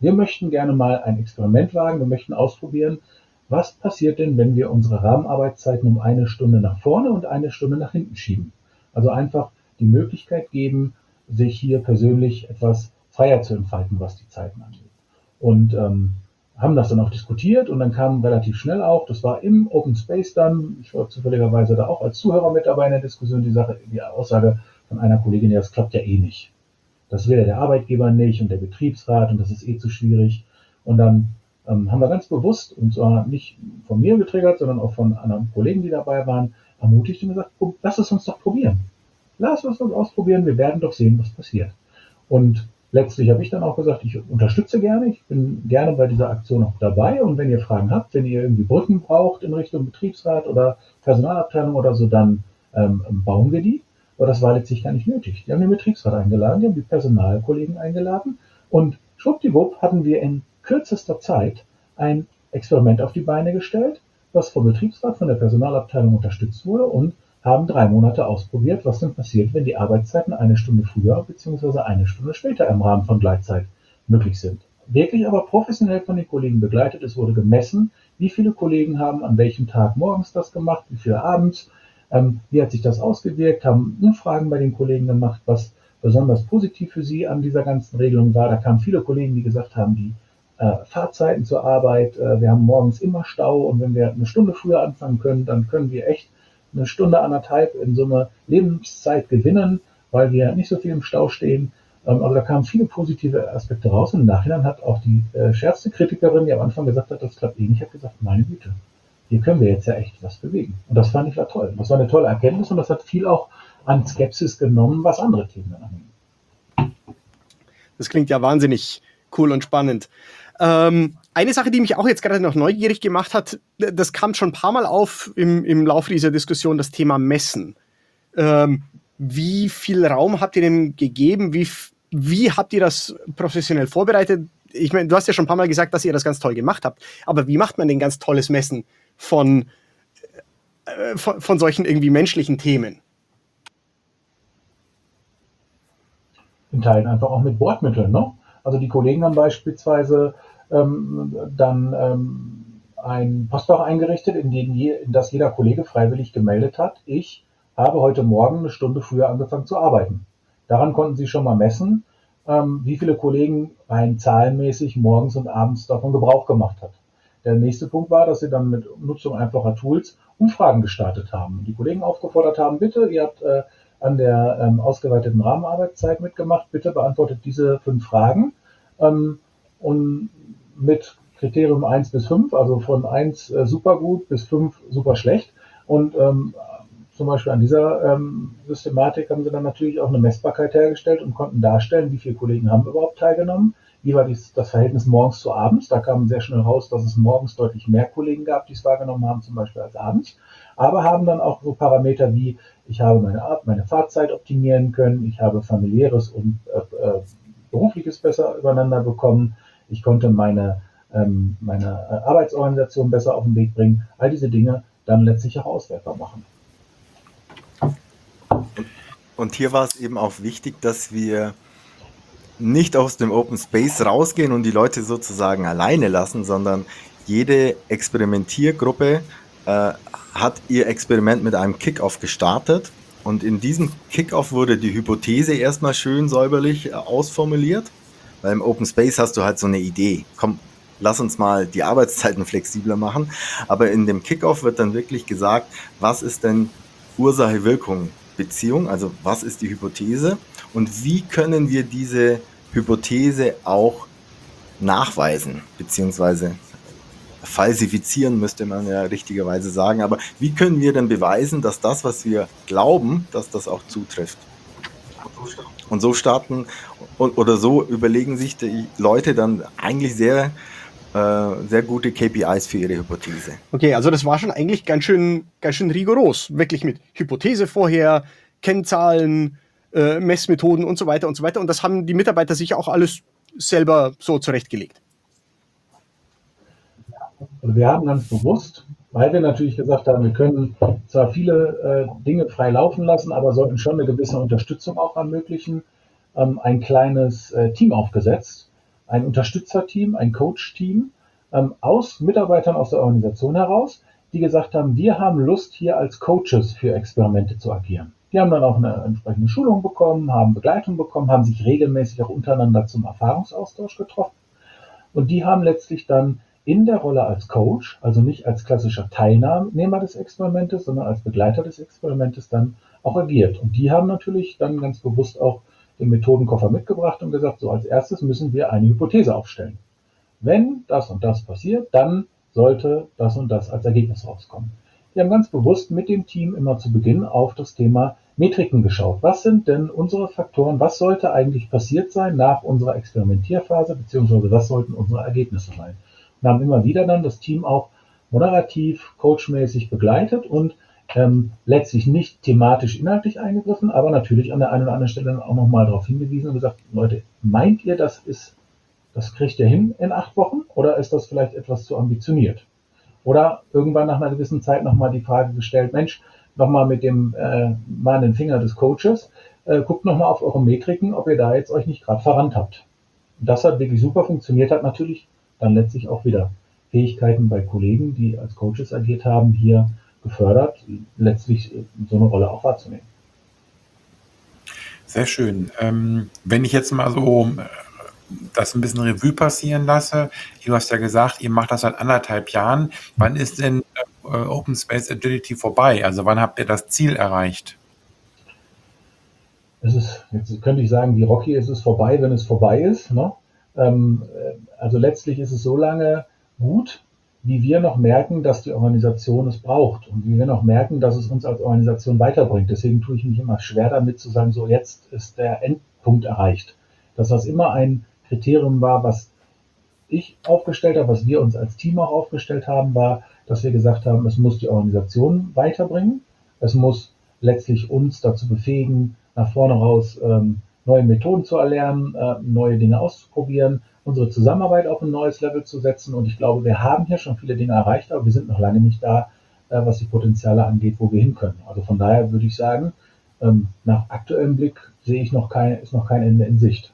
wir möchten gerne mal ein Experiment wagen, wir möchten ausprobieren, was passiert denn, wenn wir unsere Rahmenarbeitszeiten um eine Stunde nach vorne und eine Stunde nach hinten schieben. Also einfach die Möglichkeit geben, sich hier persönlich etwas freier zu entfalten, was die Zeiten angeht. Und ähm, haben das dann auch diskutiert und dann kam relativ schnell auch, das war im Open Space dann, ich war zufälligerweise da auch als Zuhörer mit dabei in der Diskussion, die Sache, die Aussage von einer Kollegin, ja, das klappt ja eh nicht. Das will ja der Arbeitgeber nicht und der Betriebsrat und das ist eh zu schwierig. Und dann ähm, haben wir ganz bewusst, und zwar nicht von mir getriggert, sondern auch von anderen Kollegen, die dabei waren, ermutigt und gesagt, lass es uns doch probieren. Lass uns das ausprobieren, wir werden doch sehen, was passiert. Und letztlich habe ich dann auch gesagt, ich unterstütze gerne, ich bin gerne bei dieser Aktion auch dabei und wenn ihr Fragen habt, wenn ihr irgendwie Brücken braucht in Richtung Betriebsrat oder Personalabteilung oder so, dann ähm, bauen wir die. Aber das war letztlich gar nicht nötig. Die haben den Betriebsrat eingeladen, die haben die Personalkollegen eingeladen und schwuppdiwupp hatten wir in kürzester Zeit ein Experiment auf die Beine gestellt, was vom Betriebsrat, von der Personalabteilung unterstützt wurde und haben drei Monate ausprobiert, was denn passiert, wenn die Arbeitszeiten eine Stunde früher bzw. eine Stunde später im Rahmen von Gleitzeit möglich sind. Wirklich aber professionell von den Kollegen begleitet. Es wurde gemessen, wie viele Kollegen haben an welchem Tag morgens das gemacht, wie viele abends, ähm, wie hat sich das ausgewirkt, haben Umfragen bei den Kollegen gemacht, was besonders positiv für sie an dieser ganzen Regelung war. Da kamen viele Kollegen, die gesagt haben, die äh, Fahrzeiten zur Arbeit, äh, wir haben morgens immer Stau und wenn wir eine Stunde früher anfangen können, dann können wir echt eine Stunde, anderthalb in Summe Lebenszeit gewinnen, weil wir nicht so viel im Stau stehen. Also da kamen viele positive Aspekte raus und im Nachhinein hat auch die äh, schärfste Kritikerin, die am Anfang gesagt hat, das klappt eh nicht, hat gesagt, meine Güte, hier können wir jetzt ja echt was bewegen. Und das fand ich war toll. Das war eine tolle Erkenntnis und das hat viel auch an Skepsis genommen, was andere Themen dann angehen. Das klingt ja wahnsinnig cool und spannend. Ähm, eine Sache, die mich auch jetzt gerade noch neugierig gemacht hat, das kam schon ein paar Mal auf im, im Laufe dieser Diskussion, das Thema Messen. Ähm, wie viel Raum habt ihr dem gegeben? Wie, wie habt ihr das professionell vorbereitet? Ich meine, du hast ja schon ein paar Mal gesagt, dass ihr das ganz toll gemacht habt. Aber wie macht man denn ganz tolles Messen von, äh, von, von solchen irgendwie menschlichen Themen? In Teilen einfach auch mit Bordmitteln, ne? Also die Kollegen haben beispielsweise ähm, dann ähm, ein Postfach eingerichtet, in, dem je, in das jeder Kollege freiwillig gemeldet hat, ich habe heute Morgen eine Stunde früher angefangen zu arbeiten. Daran konnten sie schon mal messen, ähm, wie viele Kollegen rein zahlenmäßig morgens und abends davon Gebrauch gemacht hat. Der nächste Punkt war, dass sie dann mit Nutzung einfacher Tools Umfragen gestartet haben und die Kollegen aufgefordert haben, bitte, ihr habt äh, an der ähm, ausgeweiteten Rahmenarbeitszeit mitgemacht. Bitte beantwortet diese fünf Fragen ähm, und mit Kriterium eins bis fünf, also von eins äh, super gut bis fünf super schlecht. Und ähm, zum Beispiel an dieser ähm, Systematik haben sie dann natürlich auch eine Messbarkeit hergestellt und konnten darstellen, wie viele Kollegen haben überhaupt teilgenommen. Wie war dies, das Verhältnis morgens zu abends? Da kam sehr schnell raus, dass es morgens deutlich mehr Kollegen gab, die es wahrgenommen haben, zum Beispiel als abends. Aber haben dann auch so Parameter wie, ich habe meine, meine Fahrzeit optimieren können, ich habe familiäres und äh, äh, berufliches besser übereinander bekommen, ich konnte meine, ähm, meine Arbeitsorganisation besser auf den Weg bringen. All diese Dinge dann letztlich auch auswertbar machen. Und hier war es eben auch wichtig, dass wir nicht aus dem Open Space rausgehen und die Leute sozusagen alleine lassen, sondern jede Experimentiergruppe äh, hat ihr Experiment mit einem Kickoff gestartet und in diesem Kickoff wurde die Hypothese erstmal schön säuberlich äh, ausformuliert, weil im Open Space hast du halt so eine Idee, komm, lass uns mal die Arbeitszeiten flexibler machen, aber in dem Kickoff wird dann wirklich gesagt, was ist denn Ursache-Wirkung-Beziehung, also was ist die Hypothese und wie können wir diese Hypothese auch nachweisen, beziehungsweise falsifizieren, müsste man ja richtigerweise sagen. Aber wie können wir denn beweisen, dass das, was wir glauben, dass das auch zutrifft? Und so starten oder so überlegen sich die Leute dann eigentlich sehr, äh, sehr gute K P Is für ihre Hypothese. Okay, also das war schon eigentlich ganz schön, ganz schön rigoros. Wirklich mit Hypothese vorher, Kennzahlen, äh, Messmethoden und so weiter und so weiter. Und das haben die Mitarbeiter sich auch alles selber so zurechtgelegt. Also wir haben ganz bewusst, weil wir natürlich gesagt haben, wir können zwar viele äh, Dinge frei laufen lassen, aber sollten schon eine gewisse Unterstützung auch ermöglichen, ähm, ein kleines äh, Team aufgesetzt, ein Unterstützerteam, ein Coach-Team ähm, aus Mitarbeitern aus der Organisation heraus, die gesagt haben, wir haben Lust, hier als Coaches für Experimente zu agieren. Die haben dann auch eine entsprechende Schulung bekommen, haben Begleitung bekommen, haben sich regelmäßig auch untereinander zum Erfahrungsaustausch getroffen. Und die haben letztlich dann in der Rolle als Coach, also nicht als klassischer Teilnehmer des Experimentes, sondern als Begleiter des Experimentes dann auch agiert. Und die haben natürlich dann ganz bewusst auch den Methodenkoffer mitgebracht und gesagt, so als erstes müssen wir eine Hypothese aufstellen. Wenn das und das passiert, dann sollte das und das als Ergebnis rauskommen. Die haben ganz bewusst mit dem Team immer zu Beginn auf das Thema Metriken geschaut. Was sind denn unsere Faktoren? Was sollte eigentlich passiert sein nach unserer Experimentierphase, beziehungsweise was sollten unsere Ergebnisse sein? Und haben immer wieder dann das Team auch moderativ, coachmäßig begleitet und ähm, letztlich nicht thematisch inhaltlich eingegriffen, aber natürlich an der einen oder anderen Stelle dann auch nochmal darauf hingewiesen und gesagt, Leute, meint ihr, das ist, das kriegt ihr hin in acht Wochen oder ist das vielleicht etwas zu ambitioniert? Oder irgendwann nach einer gewissen Zeit nochmal die Frage gestellt, Mensch, nochmal mit dem äh, mahnenden Finger des Coaches, äh, guckt nochmal auf eure Metriken, ob ihr da jetzt euch nicht gerade verrannt habt. Und das hat wirklich super funktioniert, hat natürlich dann letztlich auch wieder Fähigkeiten bei Kollegen, die als Coaches agiert haben, hier gefördert, letztlich so eine Rolle auch wahrzunehmen. Sehr schön. Ähm, wenn ich jetzt mal so äh, das ein bisschen Revue passieren lasse, du hast ja gesagt, ihr macht das seit anderthalb Jahren. Wann ist denn äh, Open Space Agility vorbei? Also wann habt ihr das Ziel erreicht? Es ist, jetzt könnte ich sagen, wie Rocky, es ist vorbei, wenn es vorbei ist. Ne? Ähm, also letztlich ist es so lange gut, wie wir noch merken, dass die Organisation es braucht und wie wir noch merken, dass es uns als Organisation weiterbringt. Deswegen tue ich mich immer schwer damit zu sagen, so jetzt ist der Endpunkt erreicht. Dass das immer ein Kriterium war, was ich aufgestellt habe, was wir uns als Team auch aufgestellt haben, war, dass wir gesagt haben, es muss die Organisation weiterbringen. Es muss letztlich uns dazu befähigen, nach vorne raus ähm, neue Methoden zu erlernen, äh, neue Dinge auszuprobieren, unsere Zusammenarbeit auf ein neues Level zu setzen. Und ich glaube, wir haben hier schon viele Dinge erreicht, aber wir sind noch lange nicht da, äh, was die Potenziale angeht, wo wir hin können. Also von daher würde ich sagen, ähm, nach aktuellem Blick sehe ich noch kein, ist noch kein Ende in Sicht.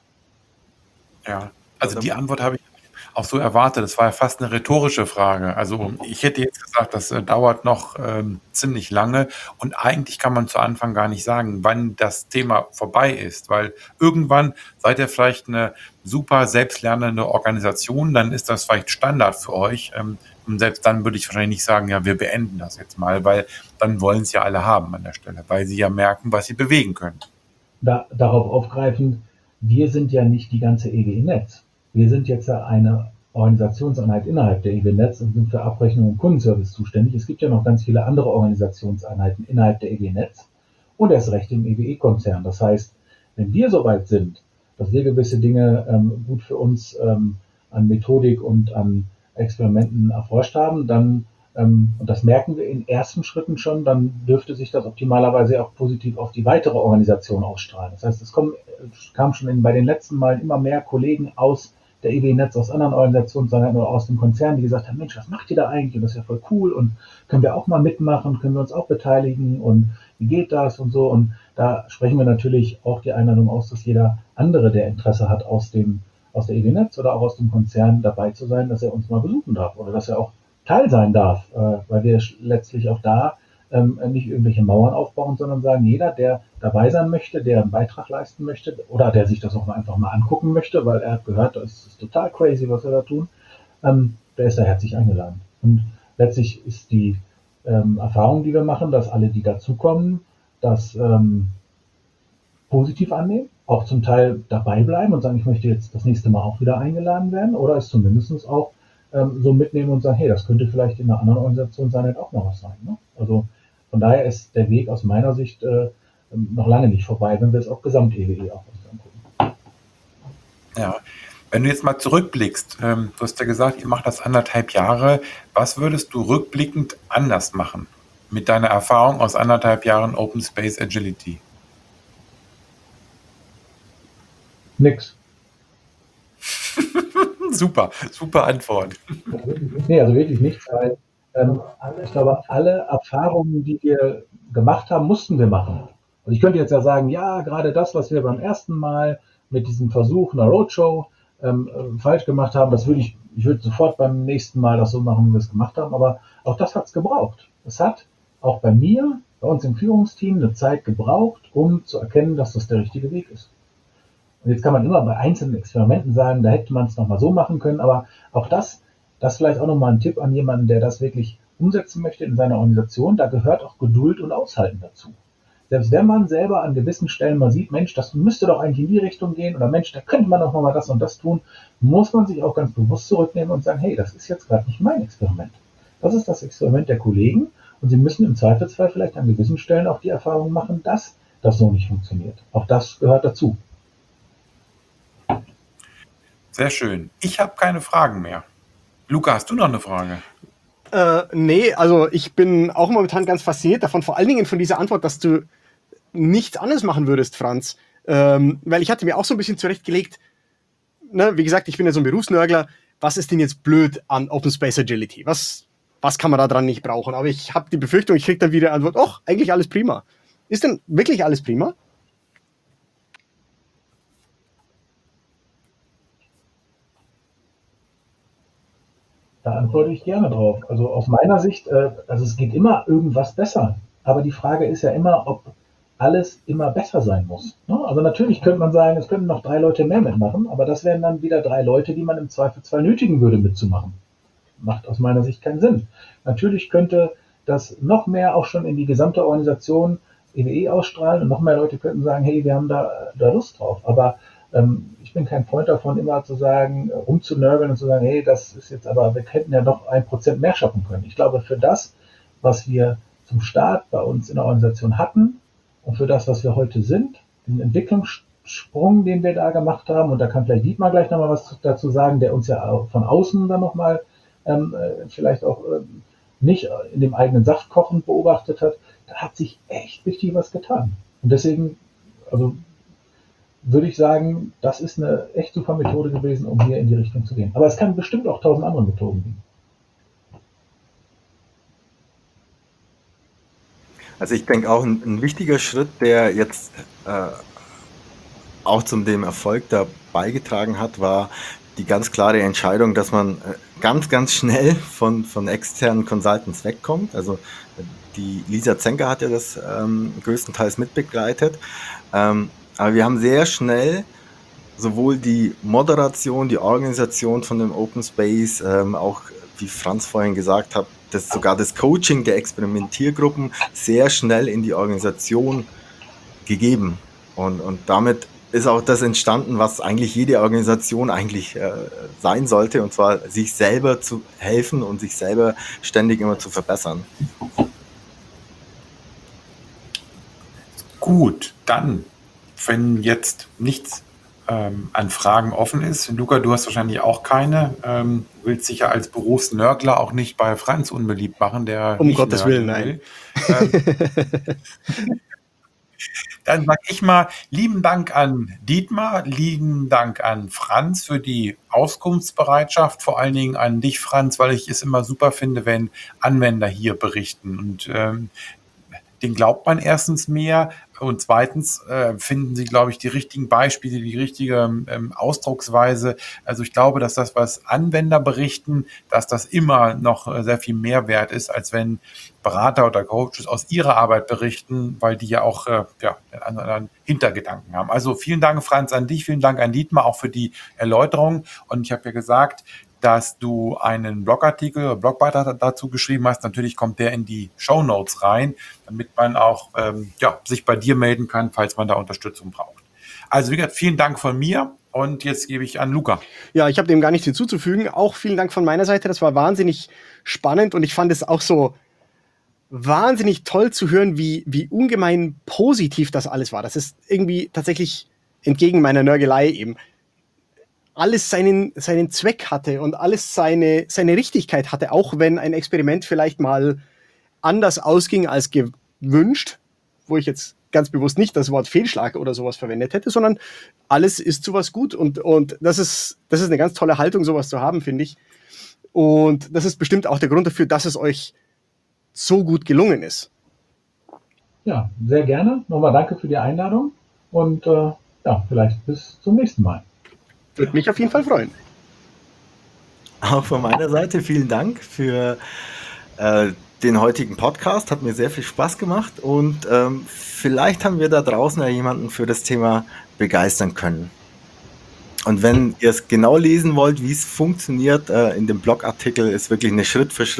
Ja, also die Antwort habe ich auch so erwartet. Das war ja fast eine rhetorische Frage. Also ich hätte jetzt gesagt, das äh, dauert noch ähm, ziemlich lange und eigentlich kann man zu Anfang gar nicht sagen, wann das Thema vorbei ist, weil irgendwann seid ihr vielleicht eine super selbstlernende Organisation, dann ist das vielleicht Standard für euch ähm, und selbst dann würde ich wahrscheinlich nicht sagen, ja, wir beenden das jetzt mal, weil dann wollen es ja alle haben an der Stelle, weil sie ja merken, was sie bewegen können. Da, darauf aufgreifend, wir sind ja nicht die ganze E W I-Netz. Wir sind jetzt ja eine Organisationseinheit innerhalb der E W I-Netz und sind für Abrechnung und Kundenservice zuständig. Es gibt ja noch ganz viele andere Organisationseinheiten innerhalb der E W I-Netz und erst recht im E W I-Konzern. Das heißt, wenn wir soweit sind, dass wir gewisse Dinge ähm, gut für uns ähm, an Methodik und an Experimenten erforscht haben, dann, ähm, und das merken wir in ersten Schritten schon, dann dürfte sich das optimalerweise auch positiv auf die weitere Organisation ausstrahlen. Das heißt, es kommen, es kam schon in, bei den letzten Malen immer mehr Kollegen aus der E W I-Netz, aus anderen Organisationen, sondern nur aus dem Konzern, die gesagt haben, Mensch, was macht ihr da eigentlich? Und das ist ja voll cool und können wir auch mal mitmachen, können wir uns auch beteiligen und wie geht das und so. Und da sprechen wir natürlich auch die Einladung aus, dass jeder andere, der Interesse hat, aus dem, aus der E W I-Netz oder auch aus dem Konzern dabei zu sein, dass er uns mal besuchen darf oder dass er auch Teil sein darf, äh, weil wir letztlich auch da ähm, nicht irgendwelche Mauern aufbauen, sondern sagen, jeder, der dabei sein möchte, der einen Beitrag leisten möchte oder der sich das auch mal einfach mal angucken möchte, weil er hat gehört, das ist total crazy, was wir da tun, ähm, der ist da herzlich eingeladen. Und letztlich ist die ähm, Erfahrung, die wir machen, dass alle, die dazukommen, das ähm, positiv annehmen, auch zum Teil dabei bleiben und sagen, ich möchte jetzt das nächste Mal auch wieder eingeladen werden oder es zumindest auch ähm, so mitnehmen und sagen, hey, das könnte vielleicht in einer anderen Organisation sein, halt auch mal was sein. Ne? Also von daher ist der Weg aus meiner Sicht äh, noch lange nicht vorbei, wenn wir es auch Gesamt-E W I auch uns angucken. Ja, wenn du jetzt mal zurückblickst, ähm, du hast ja gesagt, ihr macht das anderthalb Jahre. Was würdest du rückblickend anders machen mit deiner Erfahrung aus anderthalb Jahren Open Space Agility? Nix. Super, super Antwort. Nee, also wirklich nichts, weil ähm, ich glaube, alle Erfahrungen, die wir gemacht haben, mussten wir machen. Also ich könnte jetzt ja sagen, ja, gerade das, was wir beim ersten Mal mit diesem Versuch einer Roadshow ähm, äh, falsch gemacht haben. Das würde ich, ich würde sofort beim nächsten Mal das so machen, wie wir es gemacht haben. Aber auch das hat es gebraucht. Es hat auch bei mir, bei uns im Führungsteam, eine Zeit gebraucht, um zu erkennen, dass das der richtige Weg ist. Und jetzt kann man immer bei einzelnen Experimenten sagen, da hätte man es nochmal so machen können, aber auch das, das vielleicht auch nochmal ein Tipp an jemanden, der das wirklich umsetzen möchte in seiner Organisation, da gehört auch Geduld und Aushalten dazu. Selbst wenn man selber an gewissen Stellen mal sieht, Mensch, das müsste doch eigentlich in die Richtung gehen oder Mensch, da könnte man doch nochmal das und das tun, muss man sich auch ganz bewusst zurücknehmen und sagen, hey, das ist jetzt gerade nicht mein Experiment. Das ist das Experiment der Kollegen und sie müssen im Zweifelsfall vielleicht an gewissen Stellen auch die Erfahrung machen, dass das so nicht funktioniert. Auch das gehört dazu. Sehr schön. Ich habe keine Fragen mehr. Luca, hast du noch eine Frage? Äh, nee, also ich bin auch momentan ganz fasziniert davon, vor allen Dingen von dieser Antwort, dass du nichts anderes machen würdest, Franz. Ähm, weil ich hatte mir auch so ein bisschen zurechtgelegt, ne, wie gesagt, ich bin ja so ein Berufsnörgler, was ist denn jetzt blöd an Open Space Agility? Was, was kann man da dran nicht brauchen? Aber ich habe die Befürchtung, ich kriege dann wieder Antwort, ach, eigentlich alles prima. Ist denn wirklich alles prima? Da antworte ich gerne drauf. Also aus meiner Sicht, äh, also es geht immer irgendwas besser. Aber die Frage ist ja immer, ob alles immer besser sein muss. Ne? Also natürlich könnte man sagen, es könnten noch drei Leute mehr mitmachen, aber das wären dann wieder drei Leute, die man im Zweifelsfall nötigen würde mitzumachen. Macht aus meiner Sicht keinen Sinn. Natürlich könnte das noch mehr auch schon in die gesamte Organisation E W E ausstrahlen und noch mehr Leute könnten sagen, hey, wir haben da, da Lust drauf. Aber ähm, ich bin kein Freund davon, immer zu sagen, rumzunörgeln und zu sagen, hey, das ist jetzt aber, wir hätten ja noch ein Prozent mehr schaffen können. Ich glaube, für das, was wir zum Start bei uns in der Organisation hatten und für das, was wir heute sind, den Entwicklungssprung, den wir da gemacht haben, und da kann vielleicht Dietmar gleich nochmal was dazu sagen, der uns ja auch von außen dann nochmal ähm, vielleicht auch ähm, nicht in dem eigenen Saft kochend beobachtet hat, da hat sich echt richtig was getan. Und deswegen, also würde ich sagen, das ist eine echt super Methode gewesen, um hier in die Richtung zu gehen. Aber es kann bestimmt auch tausend andere Methoden geben. Also ich denke auch ein, ein wichtiger Schritt, der jetzt äh, auch zum dem Erfolg da beigetragen hat, war die ganz klare Entscheidung, dass man äh, ganz, ganz schnell von, von externen Consultants wegkommt. Also äh, die Lisa Zenker hat ja das ähm, größtenteils mitbegleitet. Ähm, aber wir haben sehr schnell sowohl die Moderation, die Organisation von dem Open Space, ähm, auch wie Franz vorhin gesagt hat, dass sogar das Coaching der Experimentiergruppen sehr schnell in die Organisation gegeben. Und, und damit ist auch das entstanden, was eigentlich jede Organisation eigentlich äh, sein sollte, und zwar sich selber zu helfen und sich selber ständig immer zu verbessern. Gut, dann, wenn jetzt nichts ähm, an Fragen offen ist, Luca, du hast wahrscheinlich auch keine, ähm, willst dich ja als Berufsnörgler auch nicht bei Franz unbeliebt machen, der Um nicht Gottes nörgeln Willen, nein. will. Ähm, Dann sage ich mal, lieben Dank an Dietmar, lieben Dank an Franz für die Auskunftsbereitschaft, vor allen Dingen an dich, Franz, weil ich es immer super finde, wenn Anwender hier berichten. Und ähm, den glaubt man erstens mehr und zweitens äh, finden sie, glaube ich, die richtigen Beispiele, die richtige ähm, Ausdrucksweise. Also ich glaube, dass das, was Anwender berichten, dass das immer noch äh, sehr viel mehr wert ist, als wenn Berater oder Coaches aus ihrer Arbeit berichten, weil die ja auch äh, ja, einen anderen Hintergedanken haben. Also vielen Dank, Franz, an dich, vielen Dank an Dietmar auch für die Erläuterung. Und ich habe ja gesagt, dass du einen Blogartikel oder Blogbeitrag dazu geschrieben hast. Natürlich kommt der in die Shownotes rein, damit man auch ähm, ja, sich bei dir melden kann, falls man da Unterstützung braucht. Also wie gesagt, vielen Dank von mir und jetzt gebe ich an Luca. Ja, ich habe dem gar nichts hinzuzufügen. Auch vielen Dank von meiner Seite. Das war wahnsinnig spannend und ich fand es auch so wahnsinnig toll zu hören, wie, wie ungemein positiv das alles war. Das ist irgendwie tatsächlich entgegen meiner Nörgelei eben alles seinen, seinen Zweck hatte und alles seine, seine Richtigkeit hatte, auch wenn ein Experiment vielleicht mal anders ausging als gewünscht, wo ich jetzt ganz bewusst nicht das Wort Fehlschlag oder sowas verwendet hätte, sondern alles ist zu was gut und, und das ist, das ist eine ganz tolle Haltung, sowas zu haben, finde ich. Und das ist bestimmt auch der Grund dafür, dass es euch so gut gelungen ist. Ja, sehr gerne. Nochmal danke für die Einladung und äh, ja, vielleicht bis zum nächsten Mal. Würde mich auf jeden Fall freuen. Auch von meiner Seite vielen Dank für äh, den heutigen Podcast. Hat mir sehr viel Spaß gemacht und ähm, vielleicht haben wir da draußen ja jemanden für das Thema begeistern können. Und wenn ihr es genau lesen wollt, wie es funktioniert, äh, in dem Blogartikel ist wirklich eine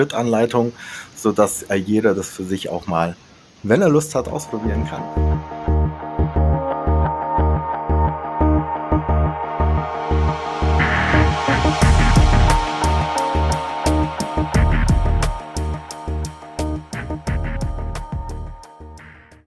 Schritt-für-Schritt-Anleitung, sodass äh, jeder das für sich auch mal, wenn er Lust hat, ausprobieren kann.